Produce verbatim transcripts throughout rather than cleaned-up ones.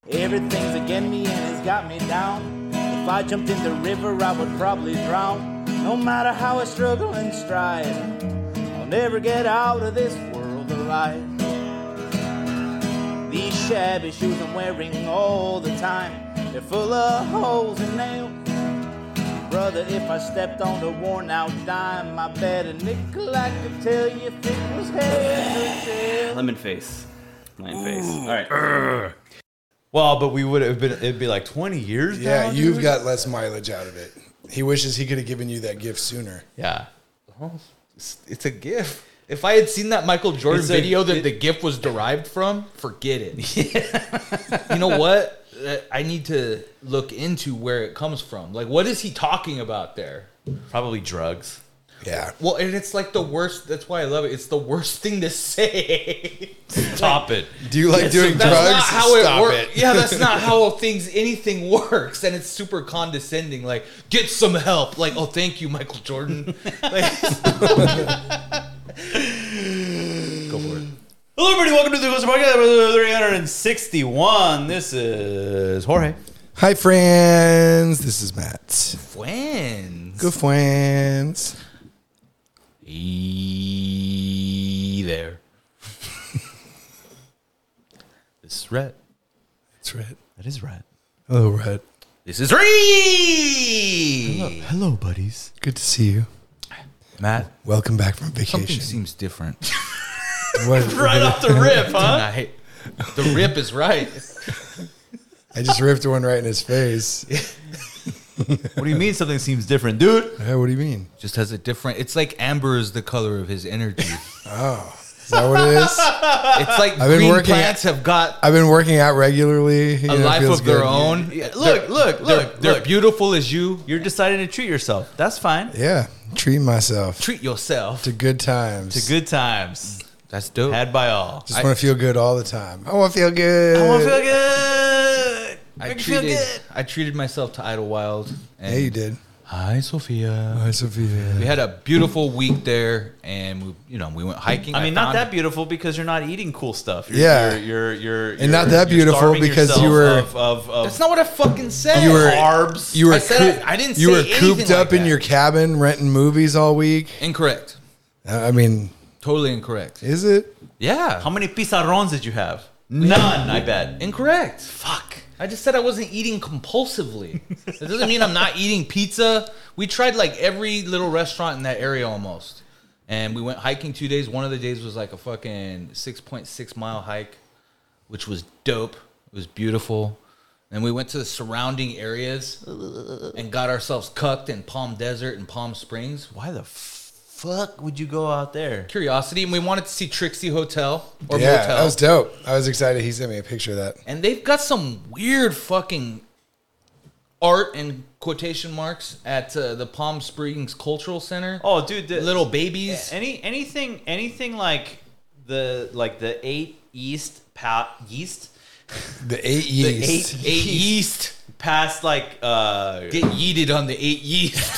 Everything's against me and it's got me down. If I jumped in the river, I would probably drown. No matter how I struggle and strive, I'll never get out of this world alive. These shabby shoes I'm wearing all the time, they're full of holes and nails. Brother, if I stepped on a worn out dime, I bet a nickel I could tell you if it was head or tail. Lemon face. Lemon face. All right. Urgh. Well, but we would have been, it'd be like twenty years Yeah, now, you've dude? got less mileage out of it. He wishes he could have given you that gift sooner. Yeah. Well, it's, it's a gift. If I had seen that Michael Jordan It's a- video that it- the gift was derived from, forget it. Yeah. You know what? Uh, I need to look into where it comes from. Like, what is he talking about there? Probably drugs. Yeah. Well, and it's like the worst. That's why I love it. It's the worst thing to say. Stop it. Do you like That's- doing that's drugs? not how Stop it works. it. Yeah, that's not how things anything works, and it's super condescending. Like, get some help. Like, oh, thank you, Michael Jordan. Like, go for it. Hello, everybody. Welcome to the Ghost Podcast, episode three hundred sixty-one. This is Jorge. Hi, friends. This is Matt. Friends. Good friends. Hey there. This is Rhett. That's right. That is Rhett. Hello, Red. This is Ree. Hello, buddies. Good to see you. Matt. Welcome back from Something vacation. seems different What, Right off the rip, huh? tonight. The rip is right. I just ripped one right in his face. What do you mean something seems different, dude? Hey, what do you mean? Just has a different. It's like amber is the color of his energy. Oh, is that what it is? It's like I've been green working plants have got I've been working out regularly. You a know, it life feels of their good. own. Yeah, They're- look, look, they're, look, They're look. beautiful as you. You're deciding to treat yourself. That's fine. Yeah, treat myself Treat yourself. to good times. To good times. That's dope. Had by all. Just want to feel good all the time. I want to feel good. I want to feel good. I Make me feel treated, good. I treated myself to Idlewild. And Yeah, you did. Hi, Sophia. Hi, Sophia. We had a beautiful week there, and we, you know, we went hiking. I mean, not found- that beautiful because you're not eating cool stuff. You're, Yeah. You're, you're, you're, And not you're- that you're beautiful starving because you yourself were- Of, of, of That's not what I fucking said. You were- carbs. You were I said coo- I- I didn't You say were anything cooped up like in that. your cabin renting movies all week. Incorrect. I mean, Totally incorrect. is it? Yeah. How many pizarrons did you have? None, I bet. Incorrect. Fuck. I just said I wasn't eating compulsively. That doesn't mean I'm not eating pizza. We tried like every little restaurant in that area almost. And we went hiking two days. One of the days was like a fucking six point six mile hike, which was dope. It was beautiful. And we went to the surrounding areas and got ourselves cucked in Palm Desert and Palm Springs. Why the fuck would you go out there? Curiosity. And we wanted to see Trixie Hotel or yeah, Motel. that was dope. I was excited. He sent me a picture of that. And they've got some weird fucking art and quotation marks at uh, the Palm Springs Cultural Center. Oh, dude, the, Little babies. Any anything anything like the like the eight East pa- East The eight yeast. Eight, eight yeast. past like uh Get yeeted on the eight yeast.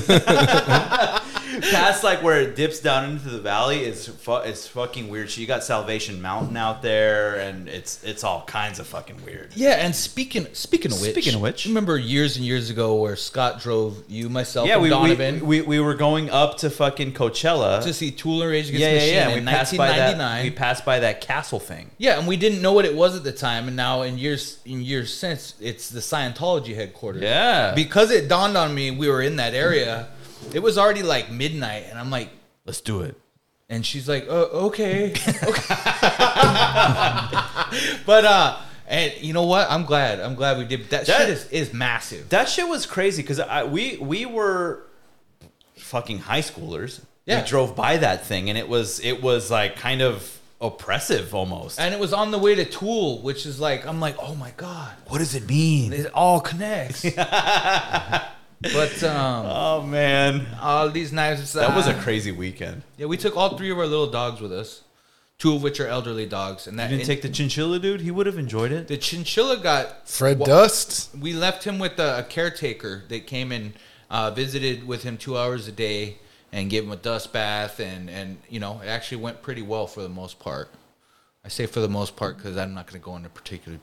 past like where it dips down into the valley is fu- is fucking weird. So you got Salvation Mountain out there, and it's it's all kinds of fucking weird. Yeah, and speaking speaking of which, Speaking of which. remember years and years ago where Scott drove you, myself, Yeah, and we, Donovan we, we we were going up to fucking Coachella. to see Tool and Rage Against yeah, the yeah, Machine yeah. in We passed nineteen by that. ninety-nine. We passed by that castle thing. Yeah, and we didn't know what it was at the time, and now in years in years since, it's the Scientology headquarters. Yeah. Because it dawned on me we were in that area. It was already like midnight, and I'm like, Let's do it. and she's like, oh, okay, okay. But uh, and you know what? I'm glad. I'm glad we did. That, That- shit is, is massive. That shit was crazy because we we were fucking high schoolers. Yeah. We drove by that thing, and it was it was like kind of oppressive almost. And it was on the way to Tool, which is like, I'm like, oh my god, What does it mean? it all connects. But um, Oh man, all these knives. that was a uh, crazy weekend. Yeah, we took all three of our little dogs with us, two of which are elderly dogs, and that You didn't and take the chinchilla, dude. He would have enjoyed it. the chinchilla got. Fred wa- Dust. We left him with a, a caretaker that came and uh, visited with him two hours a day and gave him a dust bath, and and you know it actually went pretty well for the most part. I say for the most part because I'm not going to go into particulars, but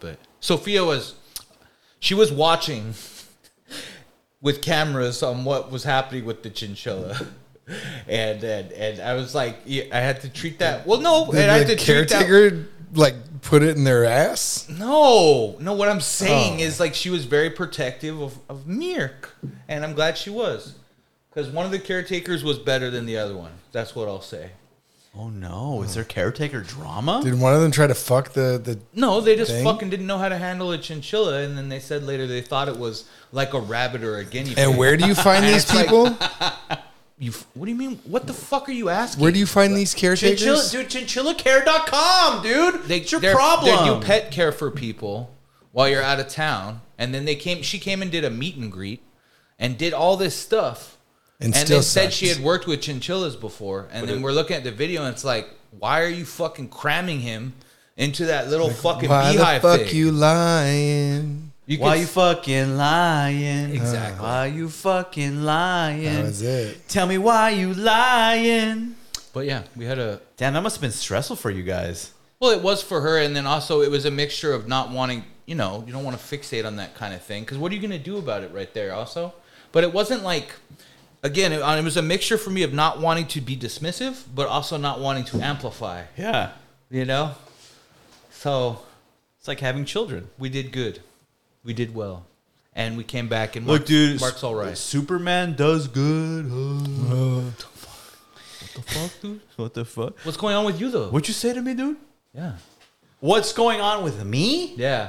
Sophia was, she was watching with cameras on what was happening with the chinchilla. And, and and I was like, yeah, I had to treat that. Well, no, Did and I had the to treat that. caretaker like put it in their ass? No, no. What I'm saying Oh. is like she was very protective of of Mirk, and I'm glad she was, because one of the caretakers was better than the other one. That's what I'll say. Oh no! Is there caretaker drama? Did one of them try to fuck the the? No, they just Thing? fucking didn't know how to handle a chinchilla, and then they said later they thought it was like a rabbit or a guinea pig. And where do you find these It's like- people? You, f- what do you mean? What the fuck are you asking? Where do you find these caretakers? Chinchilla, dude, chinchilla care dot com, dude. They, It's your they're- problem. They do pet care for people while you're out of town, and then they came. She came and did a meet and greet, and did all this stuff, And and still then said sucks. she had worked with chinchillas before. And then we're looking at the video, and it's like, why are you fucking cramming him into that little fucking Why the beehive fuck thing? you lying? You Why could- you fucking lying? Exactly. Why you fucking lying? That was it. Tell me why you lying. But yeah, we had a. Damn, that must have been stressful for you guys. Well, it was for her, and then also it was a mixture of not wanting, you know, you don't want to fixate on that kind of thing, because what are you going to do about it right there also? But it wasn't like, again, it, it was a mixture for me of not wanting to be dismissive, but also not wanting to amplify, Yeah. you know? So It's like having children. we did good. We did well. And we came back, and Look, Mark, dude, Mark's all right. Superman does good. huh? What the fuck, dude? What the fuck? What's going on with you, though? What'd you say to me, dude? Yeah. What's going on with me? Yeah.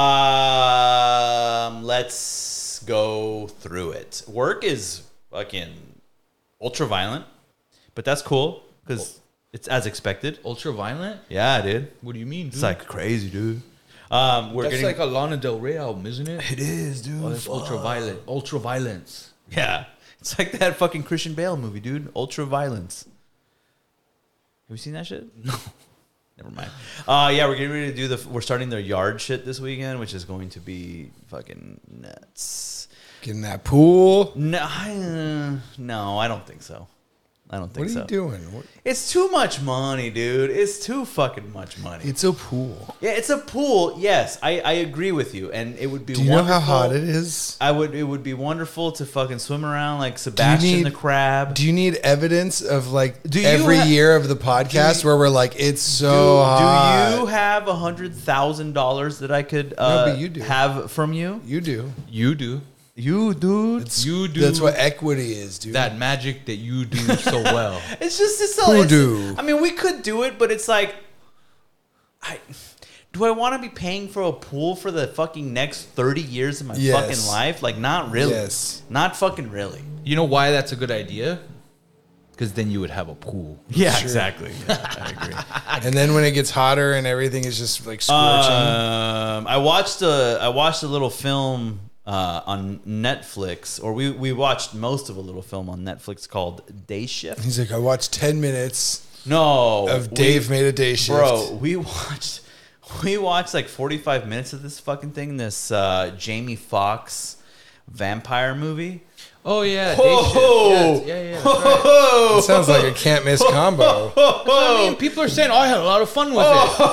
Um, let's go through it. Work is fucking ultra violent, but that's cool because it's as expected. Ultra violent? Yeah, dude. What do you mean, dude? It's like crazy, dude. Um, we're That's getting like a Lana Del Rey album, isn't it? it is, dude. Oh, that's ultra violent. Ultra violence. Yeah, it's like that fucking Christian Bale movie, dude. Ultra violence. Have you seen that shit? No. Never mind. Uh, yeah, we're getting ready to do the. We're starting their yard shit this weekend, which is going to be fucking nuts. Get in that pool. No, I, uh, no, I don't think so. I don't think What are so. you doing? What? It's too much money, dude. It's too fucking much money. It's a pool. Yeah, it's a pool. Yes, I, I agree with you, and it would be. Do you know wonderful. how hot it is? I would. It would be wonderful to fucking swim around like Sebastian need- the crab. Do you need evidence of like Do you every ha- year of the podcast you- where we're like, it's so do, hot? do you have a hundred thousand dollars that I could uh, but you do. have from you? You do. You do. You, dude. It's, You do. That's what equity is, dude. That magic that you do so well. It's just it's, Who it's do? I mean, we could do it, but it's like, I do I want to be paying for a pool for the fucking next thirty years of my Yes. fucking life? Like, not really. Yes. Not fucking really. You know why that's a good idea? Because then you would have a pool. Yeah, Sure. exactly. Yeah, I agree. And then when it gets hotter and everything is just like scorching. Um, I watched a I watched a little film uh, on Netflix, or we we watched most of a little film on Netflix called Day Shift. He's like, I watched ten minutes No, of Dave we, made a day shift. bro. We watched we watched like forty-five minutes of this fucking thing. This uh, Jamie Foxx vampire movie. Oh yeah. Oh! Day shift. Yes. Yeah, yeah. That's right. It sounds like a can't miss combo. That's what I mean. People are saying, "Oh, I had a lot of fun with it."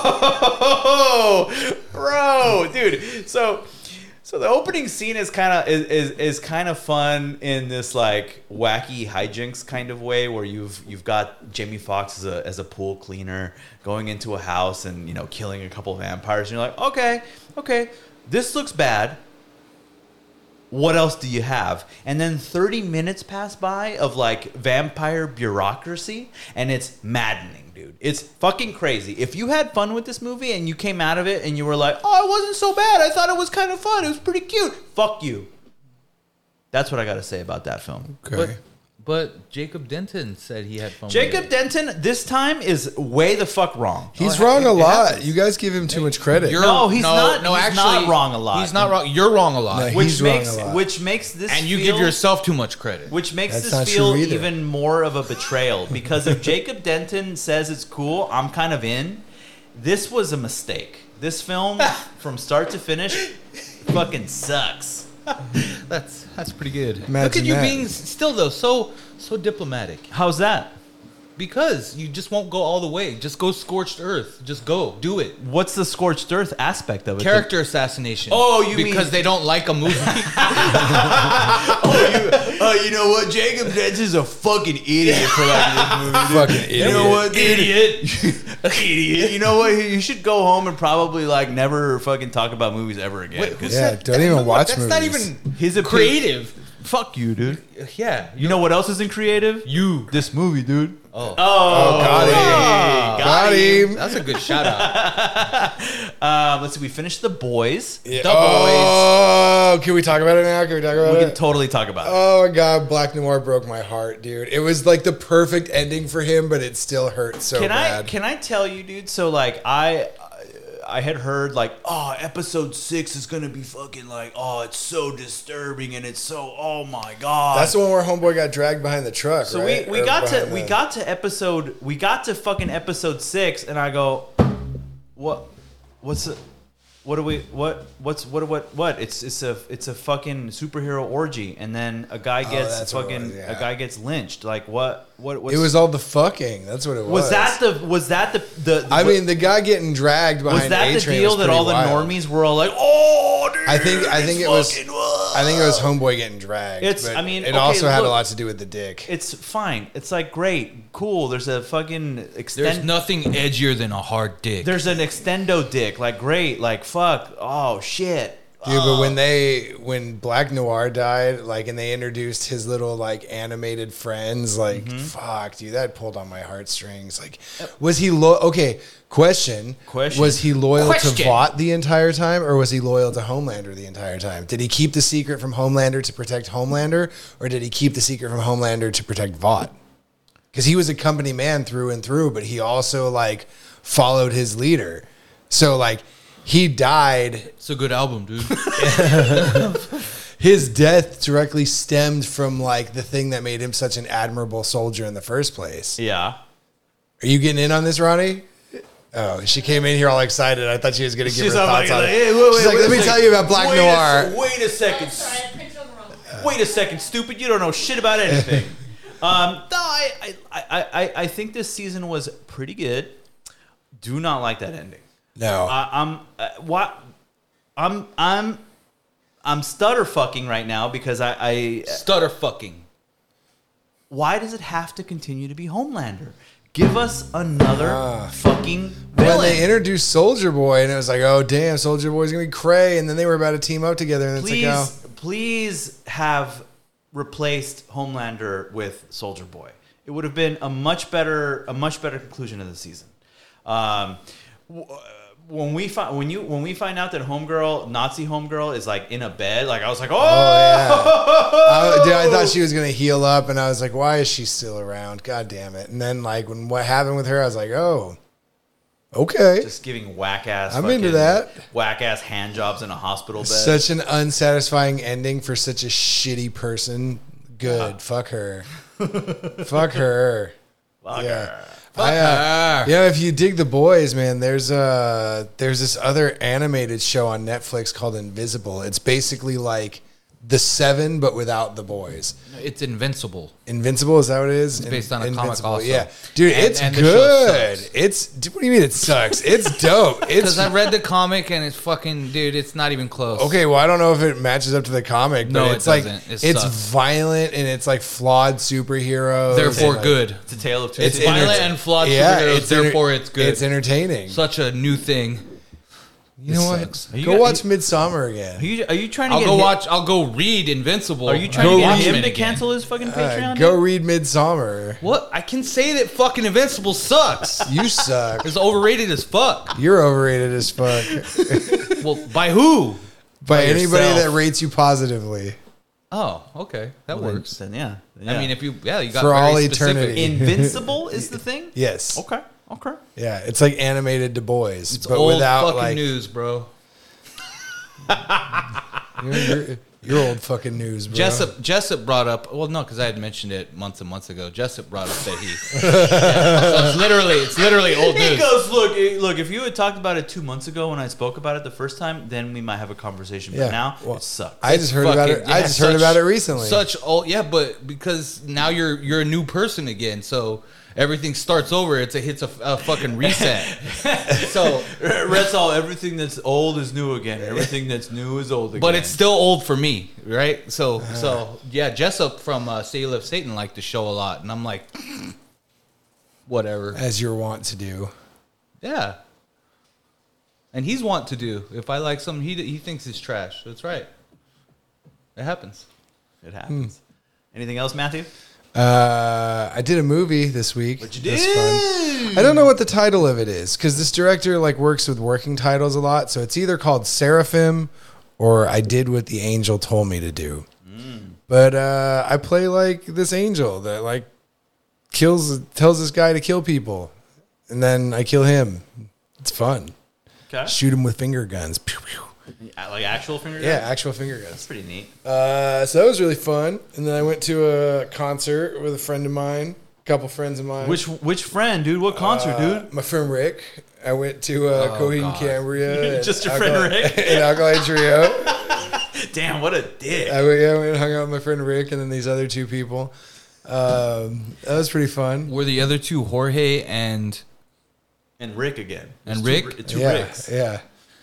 Oh, bro, dude. So, so the opening scene is kind of is, is is kind of fun in this like wacky hijinks kind of way, where you've you've got Jamie Foxx as a as a pool cleaner going into a house and you know killing a couple vampires, and you're like, okay, okay, this looks bad. What else do you have? And then thirty minutes pass by of like vampire bureaucracy, and it's maddening, dude. It's fucking crazy. If you had fun with this movie and you came out of it and you were like, oh, it wasn't so bad. I thought it was kind of fun. It was pretty cute. Fuck you. That's what I got to say about that film. Okay. But, but Jacob Denton said he had fun. Jacob with it. Denton, this time, is way the fuck wrong. He's Oh, it- wrong a it lot. happens. You guys give him too much credit. You're- No, he's not- he's not wrong a lot. He's not wrong. You're wrong a lot. No, he- Which he's wrong makes a lot. which makes this and you feel, give yourself too much credit. Which makes That's this not feel true either. even more of a betrayal, because if Jacob Denton says it's cool, I'm kind of in. This was a mistake. This film, from start to finish, fucking sucks. That's that's pretty good. Look Imagine at you that. being still though so so diplomatic. How's that? Because you just won't go all the way. Just go scorched earth. Just go. Do it. What's the scorched earth aspect of it? Character assassination. Oh, you because mean- they don't like a movie. oh, you, uh, you know what? Jacob Dents is a fucking idiot for like this movie. Dude. Fucking idiot. You know what, dude? Idiot. Idiot. You know what? You should go home and probably like never fucking talk about movies ever again. Wait, 'Cause Yeah, don't even watch That's movies. not even his opi- creative. Fuck you, dude. Yeah. You know what else isn't creative? You. This movie, dude. Oh. Oh, got him. got, Got him. him. That's a good shout out. Um, let's see. We finished The Boys. Yeah. The Oh, can we talk about it now? Can we talk about We it? can totally talk about it. Oh my god, Black Noir broke my heart, dude. It was like the perfect ending for him, but it still hurt so Can bad. I can I tell you, dude? So like I I had heard like, oh, episode six is gonna be fucking like, oh, it's so disturbing and it's so, oh my god. That's the one where Homeboy got dragged behind the truck. so right? we, we Or got to behind we the- got to episode we got to fucking episode six, and I go, what what's the what do we what what's what what what it's it's a it's a fucking superhero orgy, and then a guy gets Oh, that's what it fucking was, yeah. a guy gets lynched. Like what what what's, It was all the fucking. That's what it was. was that the was that the the I mean, the guy getting dragged behind was that the A-Train deal was that pretty all the wild. normies were all like, oh, dude, I think I think it's it was fucking, I think it was Homeboy getting dragged. It's- but I mean, it okay, also had a look. lot to do with the dick. It's fine. It's like great, cool. There's a fucking extend. There's nothing edgier than a hard dick. There's an extendo dick. Like great. Like fuck. Oh shit. Dude, but when they when Black Noir died, like, and they introduced his little like animated friends, like, Mm-hmm. fuck, dude, that pulled on my heartstrings. Like, was he lo- okay? Question: Question. Was he loyal Question. to Vought the entire time, or was he loyal to Homelander the entire time? Did he keep the secret from Homelander to protect Homelander, or did he keep the secret from Homelander to protect Vought? Because he was a company man through and through, but he also like followed his leader. So like he died. It's a good album, dude. His death directly stemmed from like the thing that made him such an admirable soldier in the first place. Yeah. Are you getting in on this, Ronnie? Oh, she came in here all excited. I thought she was going to give She's her all thoughts like, on it. hey, wait, She's wait, like, wait let a me second. tell you about Black wait Noir. A, se- wait a second. Sorry, I picked on the wrong one. Wait a second, stupid. You don't know shit about anything. um, no, I, I, I, I, I think this season was pretty good. Do not like that ending. No. I, I'm uh, what I'm I'm I'm stutter fucking right now because I, I Stutter fucking. why does it have to continue to be Homelander? Give us another Ah. fucking when villain. they introduced Soldier Boy, and it was like, oh, damn, Soldier Boy's going to be cray. And then they were about to team up together. And it's please, like, oh. please have replaced Homelander with Soldier Boy. It would have been a much better, a much better conclusion of the season. Um, w- when we find when you when we find out that Homegirl, Nazi Homegirl, is like in a bed, like I was like, oh, Oh, yeah. I, dude, I thought she was going to heal up. And I was like, why is she still around? God damn it. And then, like, when what happened with her, I was like, oh, okay. just giving whack ass. I'm into that. Whack ass hand jobs in a hospital bed. Such an unsatisfying ending for such a shitty person. Good. Fuck her. Fuck her. Fuck yeah. her. I, uh, yeah, if you dig The Boys, man, there's uh there's this other animated show on Netflix called Invisible. It's basically like The Seven, but without the boys. It's invincible. Invincible, is that what it is? It's based on a comic also. Yeah, dude, And- it's and the show good. sucks. It's dude, what do you mean it sucks? It's dope. It's Because I read the comic and it's fucking, dude, it's not even close. okay. Well, I don't know if it matches up to the comic, but No, it it's like doesn't. It it's sucks. violent and it's like flawed superheroes. Therefore, and, like, good. It's a tale of two It's cities. violent enter- and flawed Yeah, superheroes, it's enter- therefore it's good. It's entertaining. Such a new thing. You know It what? sucks. Are you Go got- watch Midsummer again. Are you, are you trying to I'll get go him- watch. I'll go read Invincible. Are you trying Go to get read him Watchmen to again. cancel his fucking Uh, Patreon? go dude? read Midsummer. What? I can say that fucking Invincible sucks. You suck. It's overrated as fuck. You're overrated as fuck Well, by who? by By anybody yourself. that rates you positively. Oh, okay, that Well, then- works. Then, yeah. I mean, if you, yeah, you got For very all specific. eternity. Invincible is the thing. Yes. Okay. Okay. Yeah, it's like animated to boys, It's but old without fucking like news, bro. You're, you're, Your old fucking news, bro. Jessup Jessup brought up. Well, no, because I had mentioned it months and months ago. Jessup brought up that he. yeah, so it's literally, it's literally old He news. goes, look, eh, look. If you had talked about it two months ago when I spoke about it the first time, then we might have a conversation. But Yeah, now well, it sucks. I just heard about it. Fucking- I yeah, just heard such- about it recently. Such old, yeah, but because now you're you're a new person again, so everything starts over. It's a hits a, a fucking reset. so, Red's all everything that's old is new again. Everything that's new is old again. but it's still old for me, right? So, so yeah, Jessup from uh, Say You Love Satan liked the show a lot, and I'm like, whatever. As you're wont to do. Yeah. And he's want to do. If I like something, he he thinks it's trash. That's right. It happens. it happens. Anything else, Matthew? Uh, I did a movie this week. What you It was did? fun. I don't know what the title of it is because this director like works with working titles a lot. So it's either called Seraphim or I Did What the Angel Told Me to Do. Mm. But uh, I play like this angel that like kills, tells this guy to kill people, and then I kill him. It's fun. Okay. Shoot him with finger guns. Pew, pew. Like actual finger Yeah, guns? actual finger guns. That's pretty neat. Uh, so that was really fun. And then I went to a concert with a friend of mine, a couple friends of mine. Which which friend, dude? What concert, Uh, dude? My friend Rick. I went to uh, Oh, Coheed and God. Cambria. and Just your friend Alkali- Rick? and Alkaline Trio. Damn, what a dick. I went, yeah, I went and hung out with my friend Rick and then these other two people. Um, that was pretty fun. Were the other two Jorge and And Rick again. And It's Rick? Two, two yeah, Ricks. yeah.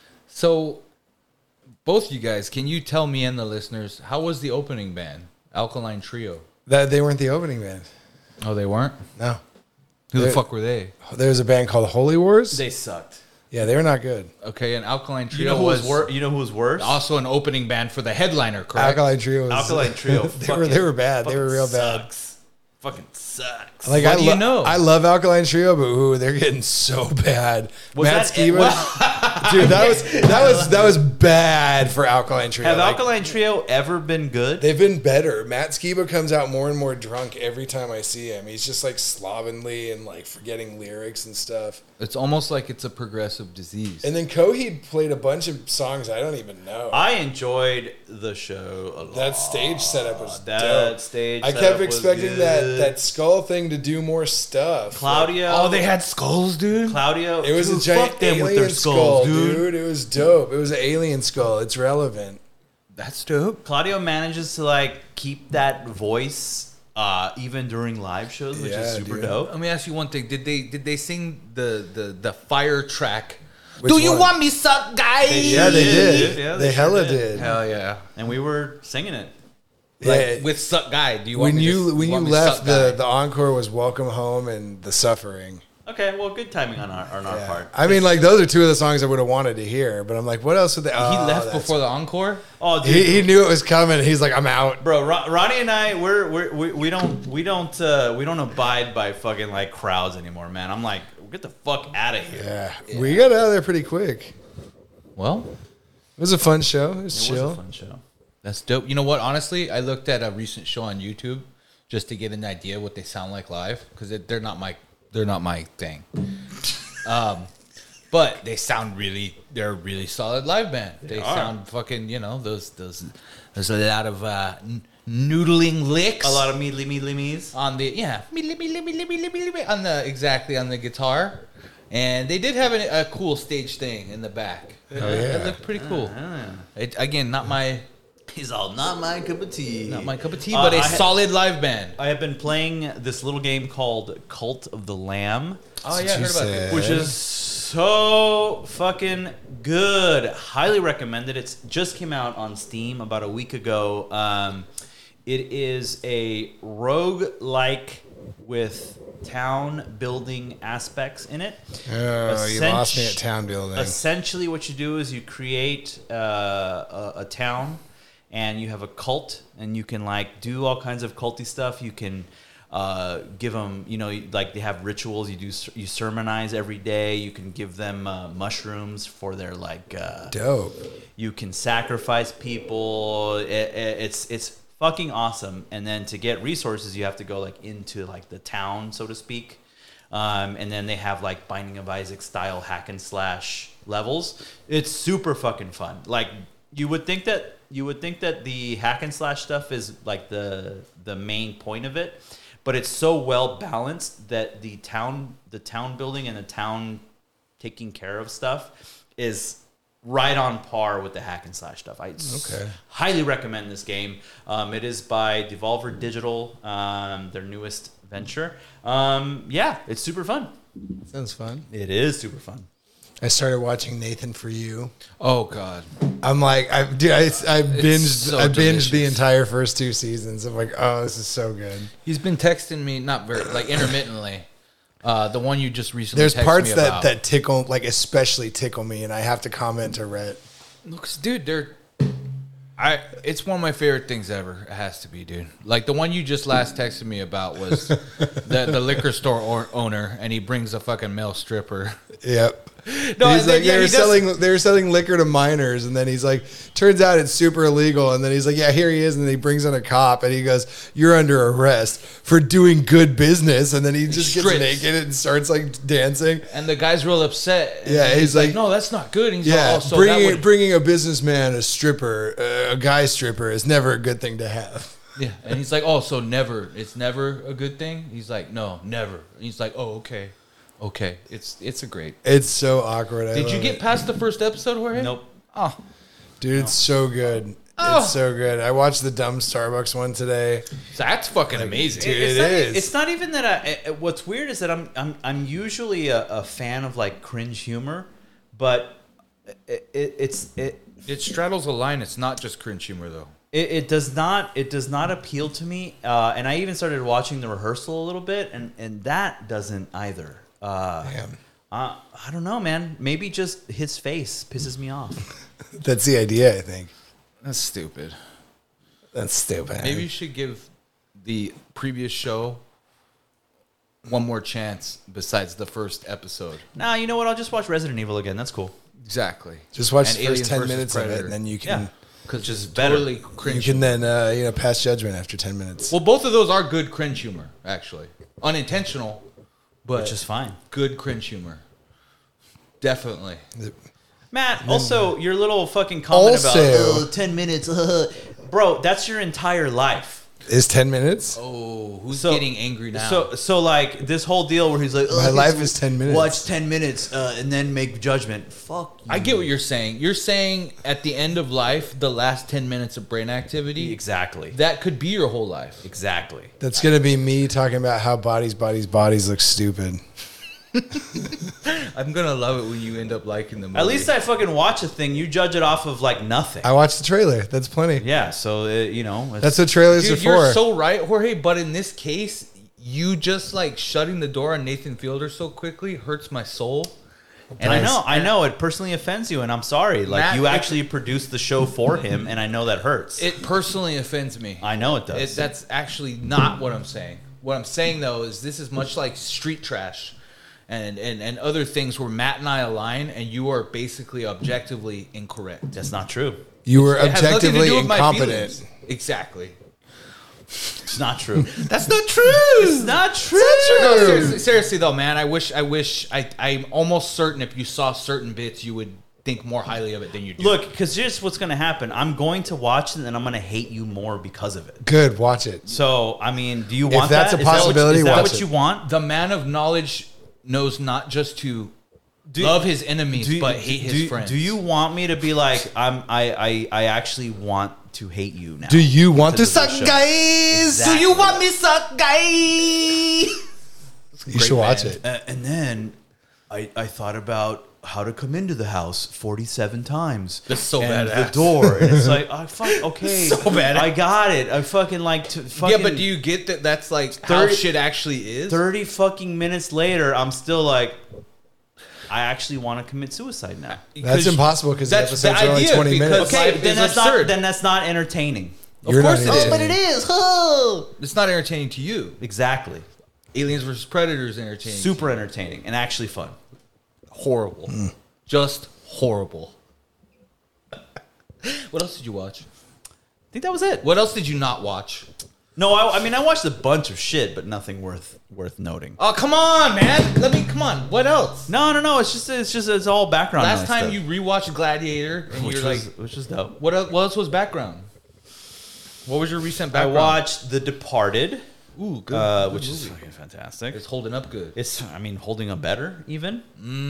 so? Both you guys, can you tell me and the listeners how was the opening band, Alkaline Trio? That they weren't the opening band. Oh, they weren't. No, Who the They're- fuck were they? there was a band called Holy Wars. They sucked. yeah, they were not good. Okay, and Alkaline You Trio know who was, was wor- You know who was worse? also an opening band for the headliner, correct? Alkaline Trio was Alkaline Trio. they were they were bad. They were real bad. Sucks. Fucking sucks. Like What I do you lo- know? I love Alkaline Trio, but ooh, they're getting so bad. Was Matt that- Skiba, dude, that was that was that was bad for Alkaline Trio. Have Like, Alkaline Trio ever been good? they've been better. Matt Skiba comes out more and more drunk every time I see him. He's just like slovenly and like forgetting lyrics and stuff. It's almost like it's a progressive disease. And then Coheed played a bunch of songs I don't even know. I enjoyed the show a lot. that stage setup was That dope. stage I setup kept was expecting that good. that skull thing to do more stuff. Claudio. oh, they had skulls, dude. Claudio. It was dude, a giant fuck them alien with their skull, skulls, dude. dude. It was dope. It was an alien skull. It's relevant. That's dope. Claudio manages to like keep that voice uh, even during live shows, which Yeah, is super dude. dope. Let me ask you one thing. Did they did they sing the the, the fire track? Which Do you one? want me suck, guys? They Yeah, they did, did. dude. Yeah, they they sure hella did. did. Hell yeah. And we were singing it. Like Yeah. with suck guy. Do you want when me you to, when you want me to left, suck the guy? the encore was "Welcome Home" and "The Suffering." Okay, well, good timing on our on our Yeah. part. I mean, like those are two of the songs I would have wanted to hear. But I'm like, what else would they? he oh, left that's- before the encore. Oh, dude, He, he knew it was coming. He's like, I'm out. bro, Ron, Ronnie and I, we're, we're we we don't we don't uh, we don't abide by fucking like crowds anymore, man. I'm like, get the fuck out of here. Yeah. we got out of there pretty quick. Well, It was a fun show. It was It chill. was a fun show. that's dope. You know what? Honestly, I looked at a recent show on YouTube just to get an idea what they sound like live because they're not my they're not my thing. Um, but they sound really they're a really solid live band. They, are. sound fucking you know those those there's a lot of uh, n- noodling licks. A lot of meedly meedly me's. on the yeah meedly, meedly, meedly, meedly, meedly, meedly, on the exactly on the guitar, and they did have a, a cool stage thing in the back. It, Oh, it yeah. looked pretty cool. It, again, not my He's all not my cup of tea. not my cup of tea, Uh, but a I ha- solid live band. I have been playing this little game called Cult of the Lamb, Oh what yeah, I you heard about said. it. which is so fucking good. Highly recommended. It's just came out on Steam about a week ago. Um, it is a rogue-like with town building aspects in it. Oh, you lost me at Essentia- town building. Essentially, what you do is you create uh, a, a town, and you have a cult, and you can like do all kinds of culty stuff. You can uh, give them, you know, like they have rituals. You do you sermonize every day. You can give them uh, mushrooms for their like. Uh, Dope. you can sacrifice people. It, it, it's it's fucking awesome. And then to get resources, you have to go like into like the town, so to speak. Um, and then they have like Binding of Isaac style hack and slash levels. It's super fucking fun. Like you would think that you would think that the hack and slash stuff is like the the main point of it, but it's so well balanced that the town the town building and the town taking care of stuff is right on par with the hack and slash stuff. I Okay. highly recommend this game. Um, it is by Devolver Digital, um, their newest venture. Um, yeah, it's super fun. Sounds fun. It is super fun. I started watching Nathan For You. Oh God. I'm like, I dude, I, I binged, so I binged delicious. the entire first two seasons. I'm like, oh, this is so good. He's been texting me, not very, like intermittently. Uh, the one you just recently There's texted parts me that, about. that tickle, like especially tickle me, and I have to comment to Rhett. Looks, dude, they're. I. It's one of my favorite things ever. It has to be, dude. Like the one you just last texted me about was the the liquor store or, owner, and he brings a fucking male stripper. Yep. No, he's and then, like yeah, they he were does- selling they were selling liquor to minors, and then he's like, turns out it's super illegal, and then he's like, yeah, here he is, and then he brings in a cop, and he goes, you're under arrest for doing good business, and then he just gets Strips. naked and starts like dancing. And the guy's real upset. And Yeah, he's like- no, that's not good. And he's Yeah, like, oh, so that bringing would, bringing a businessman, a stripper, uh, a guy stripper is never a good thing to have. yeah, and he's like, oh, so never. It's never a good thing. He's like, no, never. And he's like, oh, okay, okay. It's it's a great. It's so awkward. I Did you love get it. past the first episode, Jorge? Nope. Oh, Dude, it's so good. Oh. It's so good. I watched the dumb Starbucks one today. that's fucking amazing. Dude, it's it not, is. It's not even that. I, it- what's weird is that I'm I'm I'm usually a, a fan of like cringe humor, but it, it, it's it, It straddles a line. It's not just cringe humor though. it it does not it does not appeal to me. Uh, and I even started watching the rehearsal a little bit, and and that doesn't either. Uh, Damn. uh, I don't know, man. Maybe just his face pisses me off. That's the idea, I think. That's stupid. That's stupid. Maybe you should give the previous show one more chance besides the first episode. Nah, you know what? I'll just watch Resident Evil again. That's cool. Exactly. Just watch And the Aliens first ten versus minutes of it, Predator. and then you can Yeah. Because Which is it's better. totally you cringe. can then uh, you know pass judgment after ten minutes. Well, both of those are good cringe humor, actually. Unintentional, but Which is fine. good cringe humor. Definitely. Matt, also, your little fucking comment about Also- "Oh, ten minutes. uh," bro, that's your entire life. Is ten minutes? Oh, who's So- getting angry now? So, so like this whole deal where he's like, My "Oh, life just is ten minutes." Watch ten minutes uh, and then make judgment. Fuck you. I get what you're saying. You're saying at the end of life, the last ten minutes of brain activity, Exactly. that could be your whole life. Exactly. That's gonna be me talking about how bodies, bodies, bodies look stupid. I'm gonna love it when you end up liking the movie. At least I fucking watch a thing. You judge it off of like nothing. I watched the trailer. That's plenty. yeah. So uh, you know. It's, That's what trailers Dude, are you're for. so right, Jorge. But in this case, you just like shutting the door on Nathan Fielder so quickly hurts my soul. And I know, I know, it personally offends you, and I'm sorry. Like Matt, you if- actually produced the show for him, and I know that hurts. It personally offends me. I know it does. It, that's actually not what I'm saying. What I'm saying though is this is much like street trash, and and and other things where Matt and I align, and you are basically objectively incorrect. That's not true. You were It has nothing to objectively do with my incompetent. feelings. Exactly. It's not true. That's not true. It's not true. No, seriously, seriously though, man, I wish, I wish, I, I'm almost certain if you saw certain bits, you would think more highly of it than you do. Look, because here's what's going to happen. I'm going to watch it, and I'm going to hate you more because of it. Good, watch it. So, I mean, do you If want that's that? a Is that what- possibility, is that watch what it. you want? the man of knowledge knows not just to Do- love his enemies, Do you- but hate his do, friends. Do you want me to be like, I'm, I, I, I actually want to hate you now? Do you want to Because of suck, the show. guys? Exactly. Do you want me suck, guy? You should watch it. Uh, and then I, I thought about how to come into the house forty-seven times. That's so and badass. the door. And it's like, I fuck, okay. So badass. I got it. I fucking like to fucking. Yeah, but do you get that? That's like how thirty shit actually is. thirty fucking minutes later, I'm still like, I actually want to commit suicide now. That's Because impossible because the that's the episodes are only idea, twenty because minutes. life Okay, is then that's absurd. not then that's not entertaining. Of You're course not it is. entertaining. is. Oh. It's not entertaining to you. Exactly. Aliens versus Predators entertaining. Super entertaining and actually fun. horrible. Mm. Just horrible. What else did you watch? I think that was it. What else did you not watch? No, I, I mean I watched a bunch of shit, but nothing worth worth noting. Oh, come on, man. Let me, come on. What else? No, no, no. It's just it's just it's all background. Last noise time stuff. you rewatched Gladiator and which you're was like, which was dope. what else, what else was background? What was your recent I background? watched The Departed, Ooh, good. uh, good which is movie. fucking fantastic. It's holding up good. It's I mean holding up better even.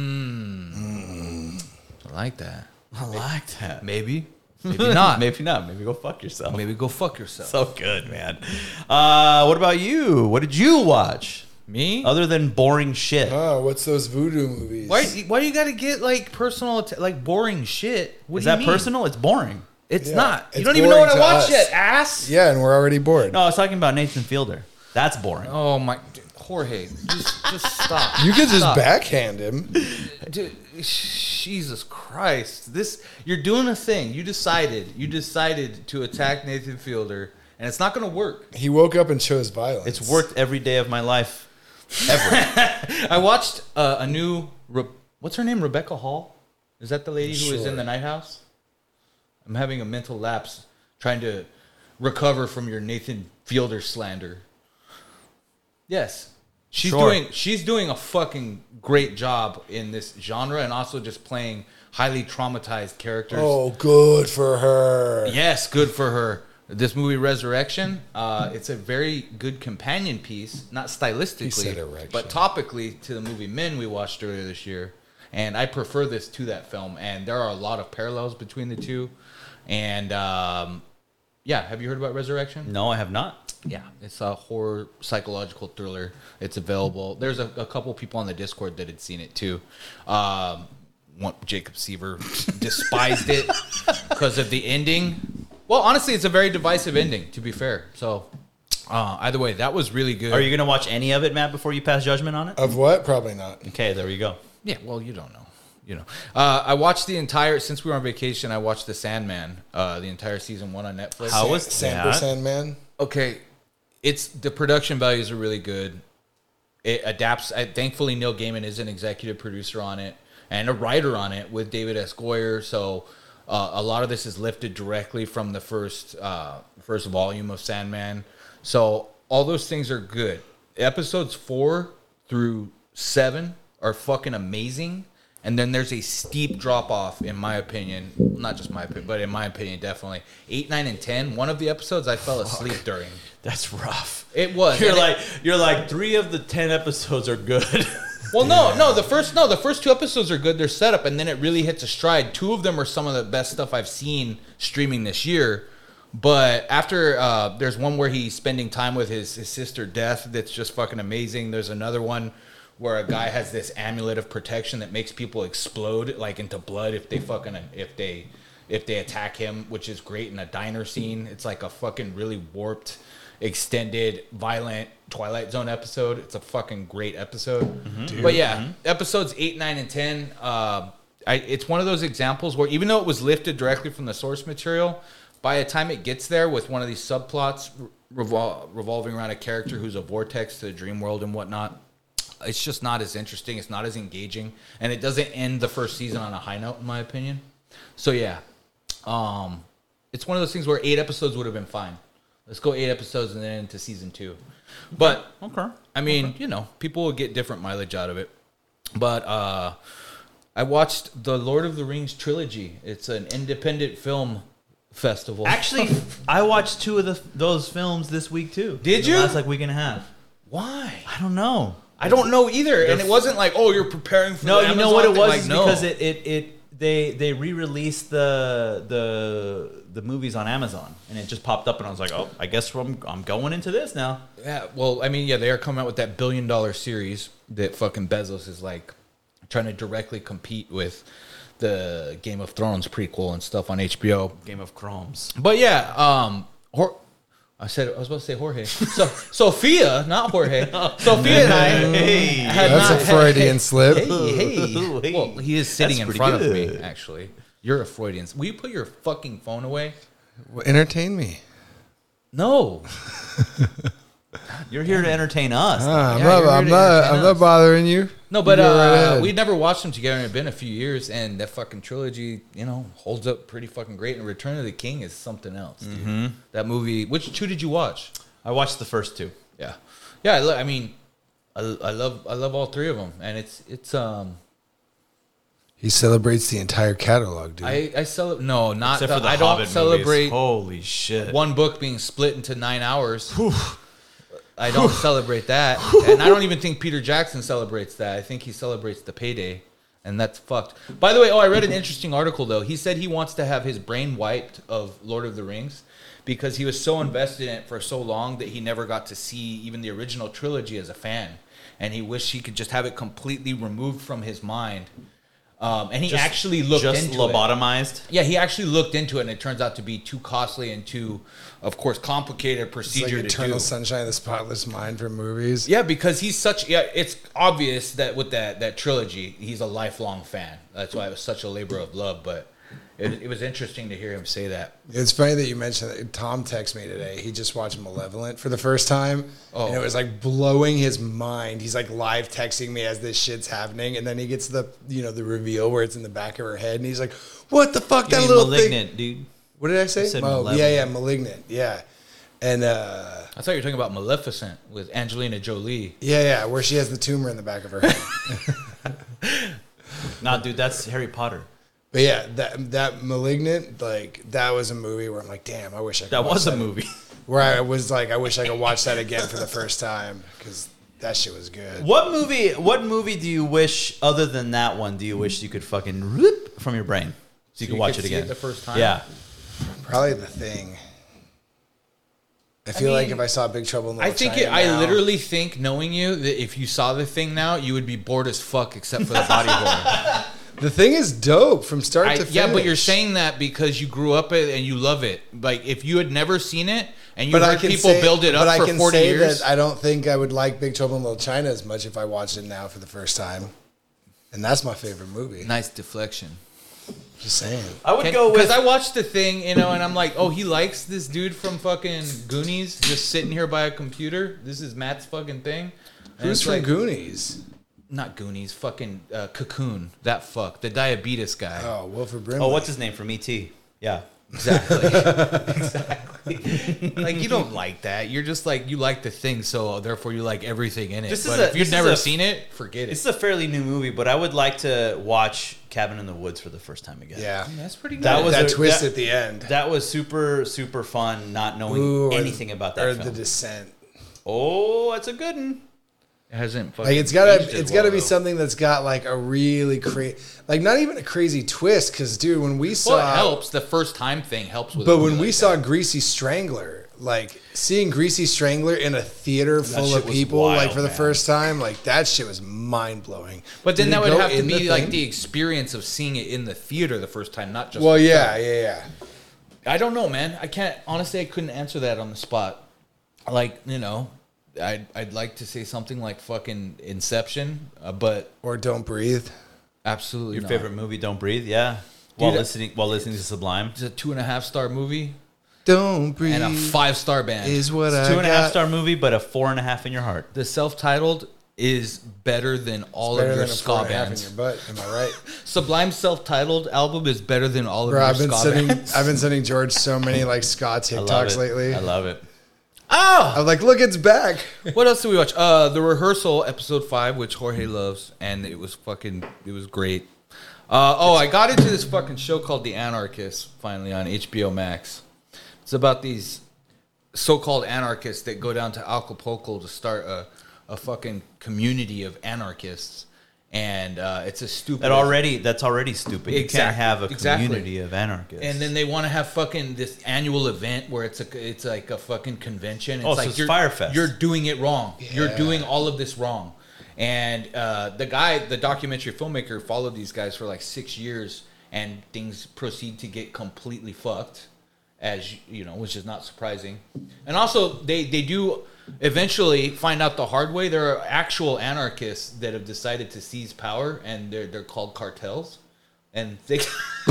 I like that. I like that. Maybe. Maybe not. Maybe not. Maybe go fuck yourself. Maybe go fuck yourself. So good, man. Uh, what about you? What did you watch Me? other than boring shit? Oh, what's those voodoo movies? Why, why you gotta get like personal, att- like boring shit? What Is do you that mean? personal? It's boring. It's Yeah, not. You it's don't even know what I boring to watched us. yet, ass. Yeah, and we're already bored. No, I was talking about Nathan Fielder. That's boring. Oh my, Jorge, just, just stop. You could just Stop. backhand him. Dude, Jesus Christ! This you're doing a thing. You decided. You decided to attack Nathan Fielder, and it's not going to work. He woke up and chose violence. It's worked every day of my life. Ever. I watched uh, a new. Re- What's her name? Rebecca Hall. Is that the lady who is Sure. in the Night House? I'm having a mental lapse trying to recover from your Nathan Fielder slander. Yes. She's Sure. doing she's doing a fucking great job in this genre and also just playing highly traumatized characters. Oh, good for her. Yes, good for her. This movie Resurrection, uh, it's a very good companion piece, not He stylistically, said erection. but topically to the movie Men we watched earlier this year. And I prefer this to that film, and there are a lot of parallels between the two. And um, yeah, have you heard about Resurrection? No, I have not. Yeah, it's a horror psychological thriller. It's available. There's a, a couple people on the Discord that had seen it too. Um, one, Jacob Seaver despised it because of the ending. Well, honestly, it's a very divisive ending, to be fair. So, uh, either way, that was really good. Are you going to watch any of it, Matt, before you pass judgment on it? Of what? Probably not. Okay, there you go. Yeah, well, you don't know. You know, uh, I watched the entire. Since we were on vacation, I watched The Sandman, uh, the entire season one on Netflix. How was Sand that? Sandman? Okay, it's the production values are really good. It adapts. I, thankfully, Neil Gaiman is an executive producer on it and a writer on it with David S. Goyer. So uh, a lot of this is lifted directly from the first uh, first volume of Sandman. So all those things are good. Episodes four through seven are fucking amazing. And then there's a steep drop off, in my opinion. Not just my opinion, but in my opinion, definitely. Eight, nine, and ten. One of the episodes I fell asleep during. That's rough. It was. You're And it- like you're like three of the ten episodes are good. well, no, no. The first, no, the first two episodes are good. They're set up, and then it really hits a stride. Two of them are some of the best stuff I've seen streaming this year. But after, uh, there's one where he's spending time with his, his sister Death. That's just fucking amazing. There's another one where a guy has this amulet of protection that makes people explode like into blood if they fucking if they if they attack him, which is great in a diner scene. It's like a fucking really warped, extended, violent Twilight Zone episode. It's a fucking great episode. Mm-hmm. But yeah, episodes eight, nine, and ten. Uh, I, it's one of those examples where even though it was lifted directly from the source material, by the time it gets there with one of these subplots revol- revolving around a character who's a vortex to the dream world and whatnot, it's just not as interesting. It's not as engaging, and it doesn't end the first season on a high note, in my opinion. So yeah, um, it's one of those things where eight episodes would have been fine. Let's go eight episodes and then into season two. But Okay. I mean, you know, people will get different mileage out of it. But uh, I watched the Lord of the Rings trilogy. It's an independent film festival. Actually, I watched two of the, those films this week too. Did the you? Last like week and a half. why? I don't know. I don't know either. And it wasn't like, oh, you're preparing for No, the you know Amazon what it thing. was Like, is no. because it, it it they they re-released the the the movies on Amazon and it just popped up and I was like, oh, I guess I'm I'm going into this now. Yeah, well, I mean, yeah, they are coming out with that billion dollar series that fucking Bezos is like trying to directly compete with the Game of Thrones prequel and stuff on H B O. Game of Chromes. But yeah, um, Hor- I said I was about to say Jorge. So Sophia, not Jorge. Sophia and I Hey. had That's not, a Freudian slip. Hey, hey. Hey. Well, he is sitting That's in pretty front of me. good. Actually, you're a Freudian. Will you put your fucking phone away? Well, entertain me. No. You're here to entertain us. Ah, I'm Yeah, not, you're here I'm to not, entertain I'm not us. bothering you. No, but You go right uh, ahead. we'd never watched them together. And it'd been a few years, and that fucking trilogy, you know, holds up pretty fucking great. And Return of the King is something else, dude. That movie. Which two did you watch? I watched the first two. Yeah, yeah. I, lo- I mean, I, I love I love all three of them, and it's it's um. He celebrates the entire catalog, dude. I I celebrate no, not Except the, for the I don't Hobbit celebrate movies. Holy shit. one book being split into nine hours. I don't celebrate that, and I don't even think Peter Jackson celebrates that. I think he celebrates the payday, and that's fucked. By the way, oh, I read an interesting article though. He said he wants to have his brain wiped of Lord of the Rings because he was so invested in it for so long that he never got to see even the original trilogy as a fan, and he wished he could just have it completely removed from his mind. Um, and he Just- actually looked just into it. lobotomized. Yeah, he actually looked into it, and it turns out to be too costly and too, of course, complicated It's procedure like to Eternal do. Sunshine of the Spotless Mind for movies. Yeah, because he's such. Yeah, it's obvious that with that that trilogy, he's a lifelong fan. That's why it was such a labor of love. But it, it was interesting to hear him say that. It's funny that you mentioned that. Tom texted me today. He just watched Malevolent for the first time, Oh. and it was like blowing his mind. He's like live texting me as this shit's happening, and then he gets the you know the reveal where it's in the back of her head, and he's like, "What the fuck? You that mean little Malignant, thing." dude. What did I say? You said oh, yeah, Malevolent. yeah, Malignant, yeah, and uh, I thought you were talking about Maleficent with Angelina Jolie. yeah, yeah, where she has the tumor in the back of her head. Nah, dude, that's Harry Potter. But yeah, that that Malignant, like that was a movie where I'm like, damn, I wish I could That watch was a movie. Where I was like, I wish I could watch that again for the first time because that shit was good. What movie? What movie do you wish, other than that one, do you wish you could fucking rip from your brain so you So could you watch could it see again it the first time? Yeah, Probably The Thing. I feel mean, like if I saw Big Trouble in Little I think China it, I now- literally think, knowing you, that if you saw the thing now, you would be bored as fuck, except for the body horror. The Thing is dope from start I, to finish. yeah, but you're saying that because you grew up it and you love it. Like if you had never seen it and you But I heard can people say, build it but up I for can forty say years, that I don't think I would like Big Trouble in Little China as much if I watched it now for the first time. And that's my favorite movie. nice deflection. Just saying. I would go Because with. I watched the thing, you know, and I'm like, oh, he likes this dude from fucking Goonies just sitting here by a computer. This is Matt's fucking thing. And Who's it's from like, Goonies? Not Goonies, fucking uh, Cocoon. That fuck, the diabetes guy. Oh, Wilford Brimley. oh, what's his name from E T? Yeah. Exactly. exactly. Like you don't like that. You're just like you like the thing, so therefore you like everything in it. This is but a- if you've this is never a- seen it, forget it. It's a fairly new movie, but I would like to watch Cabin in the Woods for the first time again. Yeah. That's pretty good. That was that a- twist that- at the end. That was super, super fun, not knowing Ooh, or- anything about that or film. The Descent. Oh, that's a good one. it hasn't fucking Like it's gotta, aged as it's gotta well, be though. something that's got like a really crazy, like not even a crazy twist. Because dude, when we saw, Well, it helps. The first time thing helps with. a but movie when we like saw that. Greasy Strangler, like seeing Greasy Strangler in a theater full shit of was people, wild, like for the man. first time, like that shit was mind blowing. but then Did that it would go have to in be the like thing? the experience of seeing it in the theater the first time, not just. Well, the yeah, film. yeah, yeah. I don't know, man. I can't honestly. I couldn't answer that on the spot. Like you know, I'd I'd like to say something like fucking Inception, uh, but Or Don't Breathe. absolutely Your not. favorite movie, Don't Breathe? Yeah. While Dude, listening, while listening to Sublime. It's a two and a half star movie Don't Breathe and a five star band. is what I Two and a half got. star movie, but a four and a half in your heart. The self-titled is better than all Better of your than a ska four and a half in bands. your butt. Am I right? Sublime's self-titled album is better than all of Bro, your I've been ska sending, bands. I've been sending George so many like ska I love TikToks it. lately. I love it. Oh, I'm like, look, it's back. what else did we watch? Uh, The Rehearsal, episode five, which Jorge loves, and it was fucking, it was great. Uh, oh, I got into this fucking show called The Anarchist finally on H B O Max. It's about these so-called anarchists that go down to Acapulco to start a, a fucking community of anarchists, and uh, it's a stupid. That already, that's already stupid. You Exactly. can't have a Exactly. community of anarchists. And then they want to have fucking this annual event where it's a it's like a fucking convention. It's Oh, so like it's you're, Fyre Fest. You're doing it wrong. You're Yeah. doing all of this wrong. And uh, the guy, the documentary filmmaker, followed these guys for like six years, and things proceed to get completely fucked, as you know, which is not surprising. And also, they they do eventually find out the hard way. There are actual anarchists that have decided to seize power, and they're they're called cartels. And they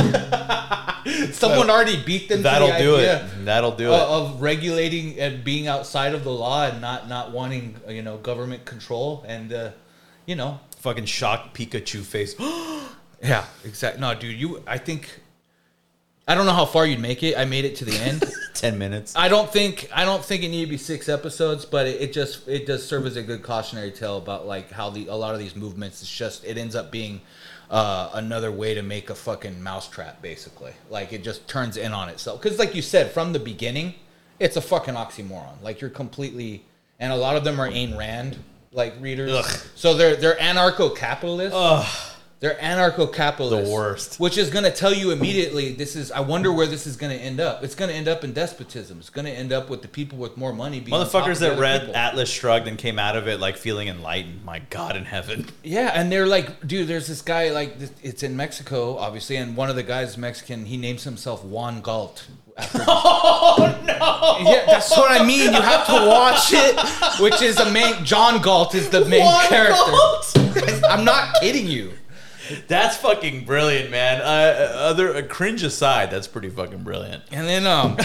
someone already beat them. That'll to the do idea it. That'll do of, it. of regulating and being outside of the law and not not wanting you know government control and uh, you know Fucking shocked Pikachu face. yeah exactly no dude you I think I don't know how far you'd make it. I made it to the end. Ten minutes. I don't think I don't think it needed to be six episodes, but it, it just it does serve as a good cautionary tale about like how the a lot of these movements is just it ends up being uh, another way to make a fucking mousetrap, basically. Like it just turns in on itself. Because like you said, from the beginning, it's a fucking oxymoron. Like you're completely, and a lot of them are Ayn Rand like readers. Ugh. So they're they're anarcho-capitalists. Ugh. They're anarcho-capitalists. The worst. Which is going to tell you immediately, this is, I wonder where this is going to end up. It's going to end up in despotism. It's going to end up with the people with more money being on top Motherfuckers of the that other read people. Atlas Shrugged and came out of it like feeling enlightened. My God in heaven. Yeah, and they're like, dude, there's this guy, like, this- it's in Mexico, obviously, and one of the guys is Mexican. He names himself Juan Galt. After Oh no! Yeah, that's what I mean. You have to watch it, which is the main, John Galt is the main Juan character. Galt? I'm not kidding you. That's fucking brilliant, man. Uh, other uh, cringe aside, that's pretty fucking brilliant. And then, um,